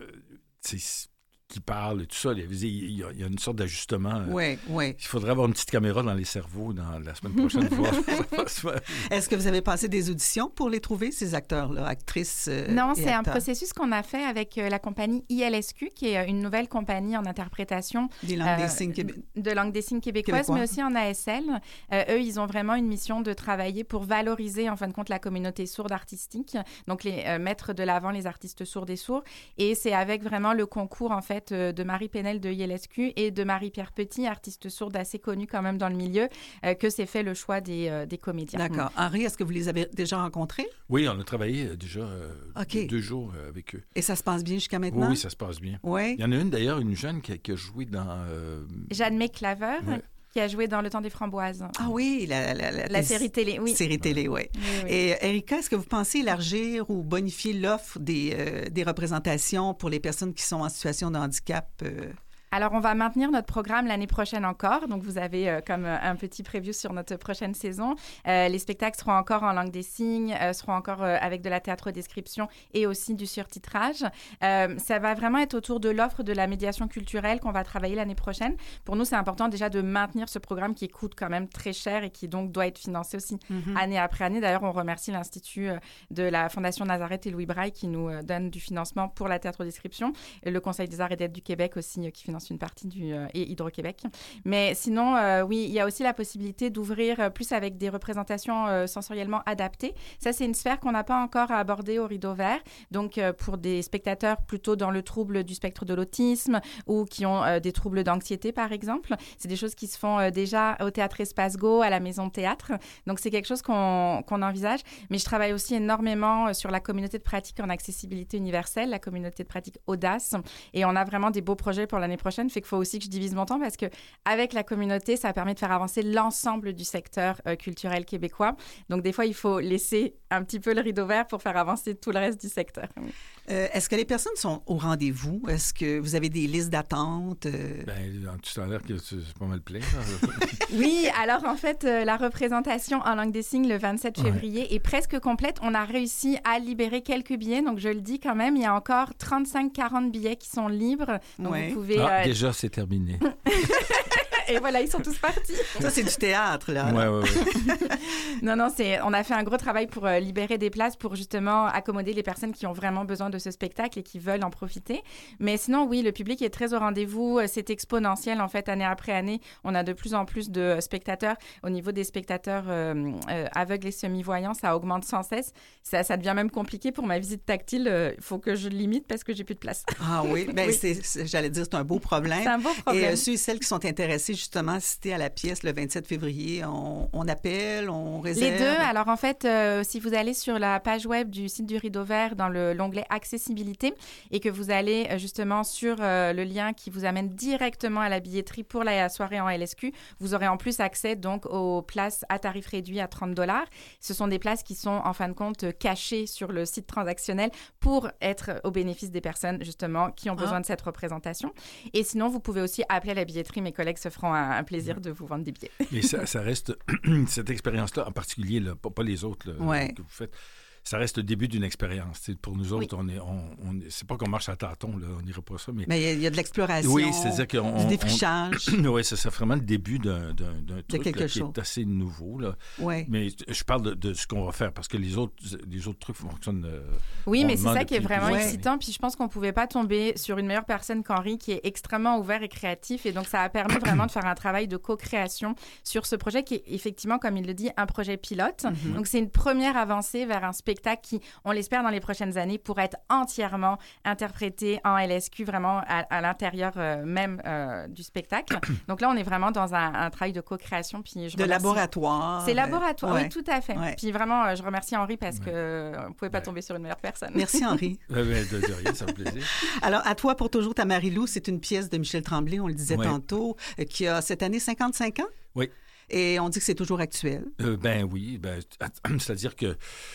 qui parle et tout ça. Il y, a, il y a une sorte d'ajustement. Oui, oui. Il faudrait avoir une petite caméra dans les cerveaux dans la semaine prochaine. voir. Est-ce que vous avez passé des auditions pour les trouver, ces acteurs-là, actrices euh, Non, et c'est acteurs? Un processus qu'on a fait avec euh, la compagnie I L S Q, qui est une nouvelle compagnie en interprétation des langues euh, des signes québé... de langue des signes québécoises, Québécois. Mais aussi en A S L. Euh, eux, ils ont vraiment une mission de travailler pour valoriser, en fin de compte, la communauté sourde artistique, donc les, euh, mettre de l'avant les artistes sourds et sourds. Et c'est avec vraiment le concours, en fait, l'opérette euh, de Marie Pénel de I L S Q et de Marie-Pierre Petit, artiste sourde assez connue quand même dans le milieu, euh, que s'est fait le choix des, euh, des comédiens. D'accord. Henri, est-ce que vous les avez déjà rencontrés? Oui, on a travaillé euh, déjà euh, OK. deux jours euh, avec eux. Et ça se passe bien jusqu'à Oui, maintenant? oui, ça se passe bien. Oui. Il y en a une d'ailleurs, une jeune qui a, qui a joué dans... euh, Jeanne McClaver, Ouais. qui a joué dans Le Temps des Framboises. Ah oui, la, la, la, La série télé, oui. Série télé, oui. Oui, oui. Et euh, Erika, est-ce que vous pensez élargir ou bonifier l'offre des, euh, des représentations pour les personnes qui sont en situation de handicap? euh? Alors, on va maintenir notre programme l'année prochaine encore. Donc, vous avez euh, comme euh, un petit preview sur notre prochaine saison. Euh, les spectacles seront encore en langue des signes, euh, seront encore euh, avec de la théâtre-description et aussi du surtitrage. Euh, ça va vraiment être autour de l'offre de la médiation culturelle qu'on va travailler l'année prochaine. Pour nous, c'est important déjà de maintenir ce programme qui coûte quand même très cher et qui donc doit être financé aussi Mhm. année après année. D'ailleurs, on remercie l'Institut euh, de la Fondation Nazareth et Louis Braille qui nous euh, donne du financement pour la théâtre-description. Et le Conseil des arts et d'aides du Québec aussi euh, qui finance une partie du euh, et Hydro-Québec. Mais sinon, euh, oui, il y a aussi la possibilité d'ouvrir euh, plus avec des représentations euh, sensoriellement adaptées. Ça, c'est une sphère qu'on n'a pas encore abordée au Rideau Vert. Donc, euh, pour des spectateurs plutôt dans le trouble du spectre de l'autisme ou qui ont euh, des troubles d'anxiété, par exemple, c'est des choses qui se font euh, déjà au Théâtre Espace Go, à la Maison Théâtre. Donc, c'est quelque chose qu'on qu'on envisage. Mais je travaille aussi énormément euh, sur la communauté de pratique en accessibilité universelle, la communauté de pratique Audace. Et on a vraiment des beaux projets pour l'année prochaine. Fait qu'il faut aussi que je divise mon temps parce que avec la communauté, ça permet de faire avancer l'ensemble du secteur euh, culturel québécois. Donc, des fois, il faut laisser un petit peu le rideau vert pour faire avancer tout le reste du secteur. Euh, est-ce que les personnes sont au rendez-vous? Est-ce que vous avez des listes d'attente? euh? Ben, tu as l'air que c'est c'est pas mal plein. Oui, alors en fait, euh, la représentation en langue des signes le vingt-sept février Ouais. est presque complète. On a réussi à libérer quelques billets, donc je le dis quand même, il y a encore trente-cinq à quarante billets qui sont libres. Donc Ouais. vous pouvez... Ah, euh, déjà, c'est terminé. Et voilà, ils sont tous partis. Ça, c'est du théâtre, là. Ouais, ouais, ouais. Non, non, c'est, on a fait un gros travail pour euh, libérer des places pour justement accommoder les personnes qui ont vraiment besoin de ce spectacle et qui veulent en profiter. Mais sinon, oui, le public est très au rendez-vous. Euh, C'est exponentiel, en fait, année après année. On a de plus en plus de spectateurs. Au niveau des spectateurs euh, euh, aveugles et semi-voyants, ça augmente sans cesse. Ça, ça devient même compliqué pour ma visite tactile. Il faut que je le limite parce que j'ai plus de place. Ah oui, ben Oui. c'est, c'est- j'allais dire, c'est un beau problème. C'est un beau problème. Et euh, ceux et celles qui sont intéressés, justement, à assister à la pièce le vingt-sept février, on, on appelle, on réserve? Les deux. Alors, en fait, euh, si vous allez sur la page web du site du Rideau Vert dans le, l'onglet Accessibilité et que vous allez euh, justement sur euh, le lien qui vous amène directement à la billetterie pour la soirée en L S Q, vous aurez en plus accès donc aux places à tarif réduit à trente dollars. Ce sont des places qui sont en fin de compte euh, cachées sur le site transactionnel pour être au bénéfice des personnes justement qui ont besoin Ah. de cette représentation. Et sinon, vous pouvez aussi appeler la billetterie. Mes collègues se feront un, un plaisir de vous vendre des billets. Mais ça, ça reste, cette expérience-là en particulier, là, pas, pas les autres là, Ouais. que vous faites, ça reste le début d'une expérience. Tu sais, pour nous autres, Oui. on est, on, on est- c'est pas qu'on marche à tâtons, là, on n'ira pas ça, mais... Mais il y a- il y, a de l'exploration, Oui, c'est-à-dire qu'on... du on- défrichage. oui, ça c'est vraiment le début d'un, d'un, d'un truc quelque là, qui chose. est assez nouveau. Là. Ouais. Mais je parle de, de ce qu'on va faire parce que les autres, les autres trucs fonctionnent. euh, Oui, on mais c'est demande ça qui est depuis vraiment plusieurs excitant. Puis je pense qu'on ne pouvait pas tomber sur une meilleure personne qu'Henri, qui est extrêmement ouvert et créatif. Et donc, ça a permis vraiment de faire un travail de co-création sur ce projet qui est effectivement, comme il le dit, un projet pilote. Mhm. Donc, c'est une première avancée vers un spectacle qui, on l'espère dans les prochaines années, pourra être entièrement interprété en L S Q, vraiment à, à l'intérieur euh, même euh, du spectacle. Donc là, on est vraiment dans un, un travail de co-création. Puis je De remercie- laboratoire. C'est laboratoire, Ouais. oui, tout à fait. Ouais. Puis vraiment, euh, je remercie Henri parce Ouais. que euh, on ne pouvait pas Ouais. tomber sur une meilleure personne. Merci, Henri. Ouais, ouais, de, de rien, ça fait plaisir. Alors, à toi pour toujours, ta Marie-Lou, c'est une pièce de Michel Tremblay, on le disait Ouais. tantôt, euh, qui a cette année cinquante-cinq ans. Oui. Et on dit que c'est toujours actuel. Euh, ben oui, ben, c'est-à-dire que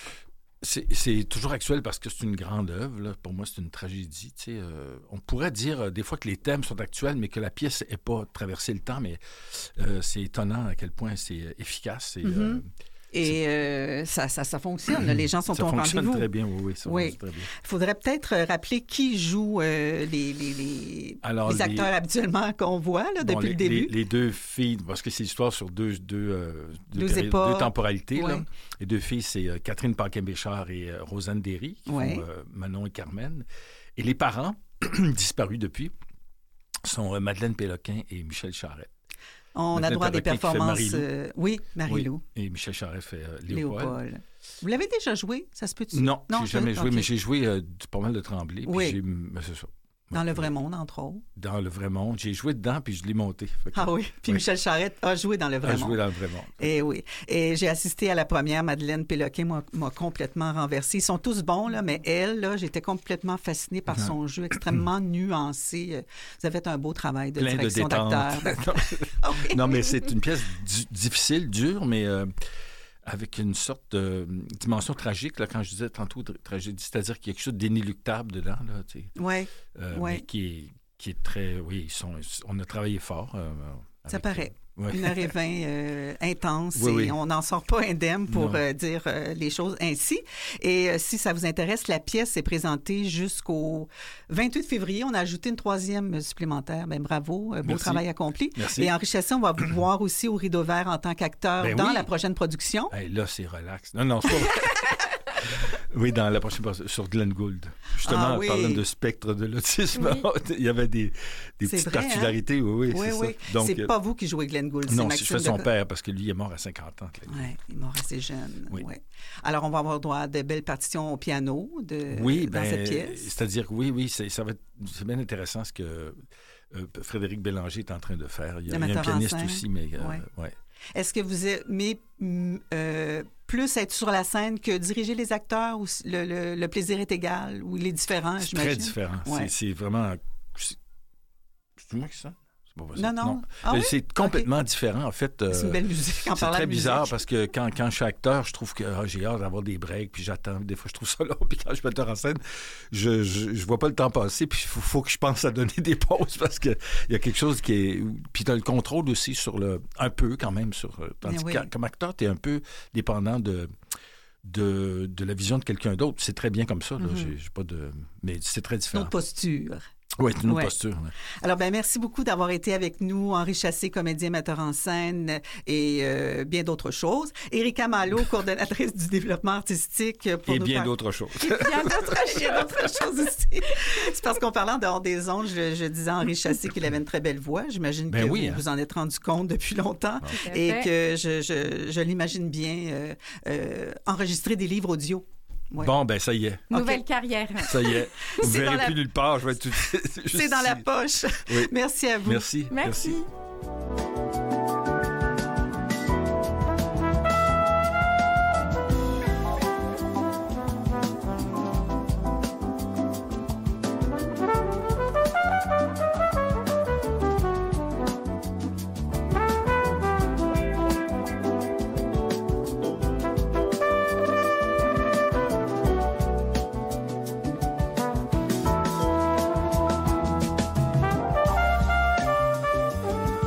c'est, c'est toujours actuel parce que c'est une grande œuvre. Là. Pour moi, c'est une tragédie. Tu sais, euh, on pourrait dire euh, des fois que les thèmes sont actuels, mais que la pièce n'ait pas traversé le temps. Mais euh, c'est étonnant à quel point c'est euh, efficace. Et, Mhm. euh, Et euh, ça, ça, ça fonctionne. Les gens sont ça au fonctionne rendez-vous. très bien, oui, oui, ça Oui. fonctionne très bien. Il faudrait peut-être euh, rappeler qui joue euh, les, les, les, Alors, les les- acteurs habituellement qu'on voit là, Bon, depuis les, le début. Les, les deux filles, parce que c'est l'histoire sur deux, deux, euh, Deux péri- époques. deux temporalités. Là. Ouais. Les deux filles, c'est euh, Catherine Paquin-Béchard et euh, Rosanne Derry, qui Ouais. font euh, Manon et Carmen. Et les parents, disparus depuis, sont euh, Madeleine Péloquin et Michel Charette. On a Madeleine droit à des Péloquin qui fait performances. Marie-Lou. euh, oui, Marie-Lou. Oui. Et Michel Charette fait euh, Léopold. Léopold. Vous l'avez déjà joué? Ça se peut-tu? Non, j'ai je- jamais joué, ok. mais j'ai joué euh, du- pas mal de Tremblay. Puis Oui. j'ai, ben, c'est ça. Dans Le Vrai Monde, entre autres. Dans Le Vrai Monde. J'ai joué dedans, puis je l'ai monté. Fait que- Ah oui, puis oui. Michel Charette a joué dans Le Vrai A Monde. joué dans Le Vrai Monde. Et oui. Et j'ai assisté à la première. Madeleine Péloquin m'a, m'a complètement renversée. Ils sont tous bons, là, mais elle, là, j'étais complètement fascinée par Ah. son jeu extrêmement nuancé. Euh, Vous avez fait un beau travail de Plein de direction détente. d'acteur. Ah oui. Non, mais c'est une pièce du- difficile, dure, mais euh, avec une sorte de dimension tragique, là, quand je disais tantôt tra- tragédie, c'est-à-dire qu'il y a quelque chose d'inéluctable dedans, là, tu sais. Ouais, Euh, ouais. mais qui est, qui est très... Oui, ils sont, on a travaillé fort. euh, Ça avec, paraît. euh, ouais. Une heure et vingt euh, intense Oui, et oui. on n'en sort pas indemne pour Non. euh, dire euh, les choses ainsi. Et euh, si ça vous intéresse, la pièce est présentée jusqu'au vingt-huit février. On a ajouté une troisième supplémentaire. Ben bravo, euh, beau Merci. travail accompli. Merci. Et Henri Chassé, on va vous voir aussi au Rideau Vert en tant qu'acteur Ben dans oui. la prochaine production. Hey, là, c'est relax. Non, non, c'est pas vrai. Oui, dans la prochaine partie, sur Glenn Gould. Justement, Ah en oui. parlant de spectre de l'autisme, Oui. il y avait des, des C'est petites vrai, hein? particularités. Oui, oui, Oui, c'est oui. ça. Donc, c'est euh, pas vous qui jouez Glenn Gould, c'est non, Maxime je fais son de- père, parce que lui, il est mort à cinquante ans. Glenn. Ouais, il est mort assez jeune. Oui. Ouais. Alors, on va avoir droit à de belles partitions au piano de, Oui, dans ben, cette pièce. c'est-à-dire, oui, oui, c'est, ça va être, c'est bien intéressant ce que euh, Frédéric Bélanger est en train de faire. Il y a, Le il y a un metteur en pianiste scène. aussi, mais euh, Ouais. ouais. Est-ce que vous aimez mm, euh, plus être sur la scène que diriger les acteurs ou le, le- le plaisir est égal ou il est différent, C'est j'imagine? très différent. Ouais. C'est, c'est vraiment... C'est, c'est moi qui ça? C'est pas possible. Non, non. Ah Euh, oui? C'est complètement différent, en fait. euh, C'est une belle musique en C'est parlant très de bizarre musique. parce que quand, quand je suis acteur, je trouve que ah, j'ai hâte d'avoir des breaks, puis j'attends. Des fois, je trouve ça long. Puis quand je suis metteur en scène, je, je, je vois pas le temps passer, puis il faut, faut que je pense à donner des pauses parce qu'il y a quelque chose qui est... Puis tu as le contrôle aussi sur le... Un peu, quand même, sur... Tandis Mais oui. que comme acteur, tu es un peu dépendant de... De, de la vision de quelqu'un d'autre. C'est très bien comme ça. Là. Mhm. J'ai, j'ai pas de... Mais c'est très différent. Notre posture. Oui, c'est une autre Ouais. posture. ouais. Alors, ben merci beaucoup d'avoir été avec nous, Henri Chassé, comédien, metteur en scène et euh, bien d'autres choses. Erika Malo, coordonnatrice du développement artistique. Pour Et nous bien par- d'autres choses. Et bien d'autres, bien d'autres choses aussi. C'est parce qu'en parlant de hors des ondes, je, je disais à Henri Chassé qu'il avait une très belle voix. J'imagine Ben que oui, vous hein. vous en êtes rendu compte depuis longtemps Tout à et fait. que je, je, je l'imagine bien euh, euh, enregistrer des livres audio. Ouais. Bon, ben ça y est. Nouvelle OK. carrière. Ça y est. Vous ne C'est dans verrez la- plus nulle part. Je vais être tout... juste C'est dans la ici. poche. Oui. Merci à vous. Merci. Merci. Thank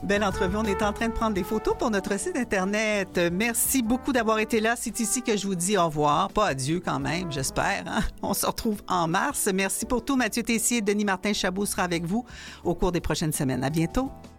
Belle entrevue. On est en train de prendre des photos pour notre site Internet. Merci beaucoup d'avoir été là. C'est ici que je vous dis au revoir. Pas adieu quand même, j'espère. Hein? On se retrouve en mars. Merci pour tout. Mathieu Tessier et Denis Martin-Chabot sera avec vous au cours des prochaines semaines. À bientôt.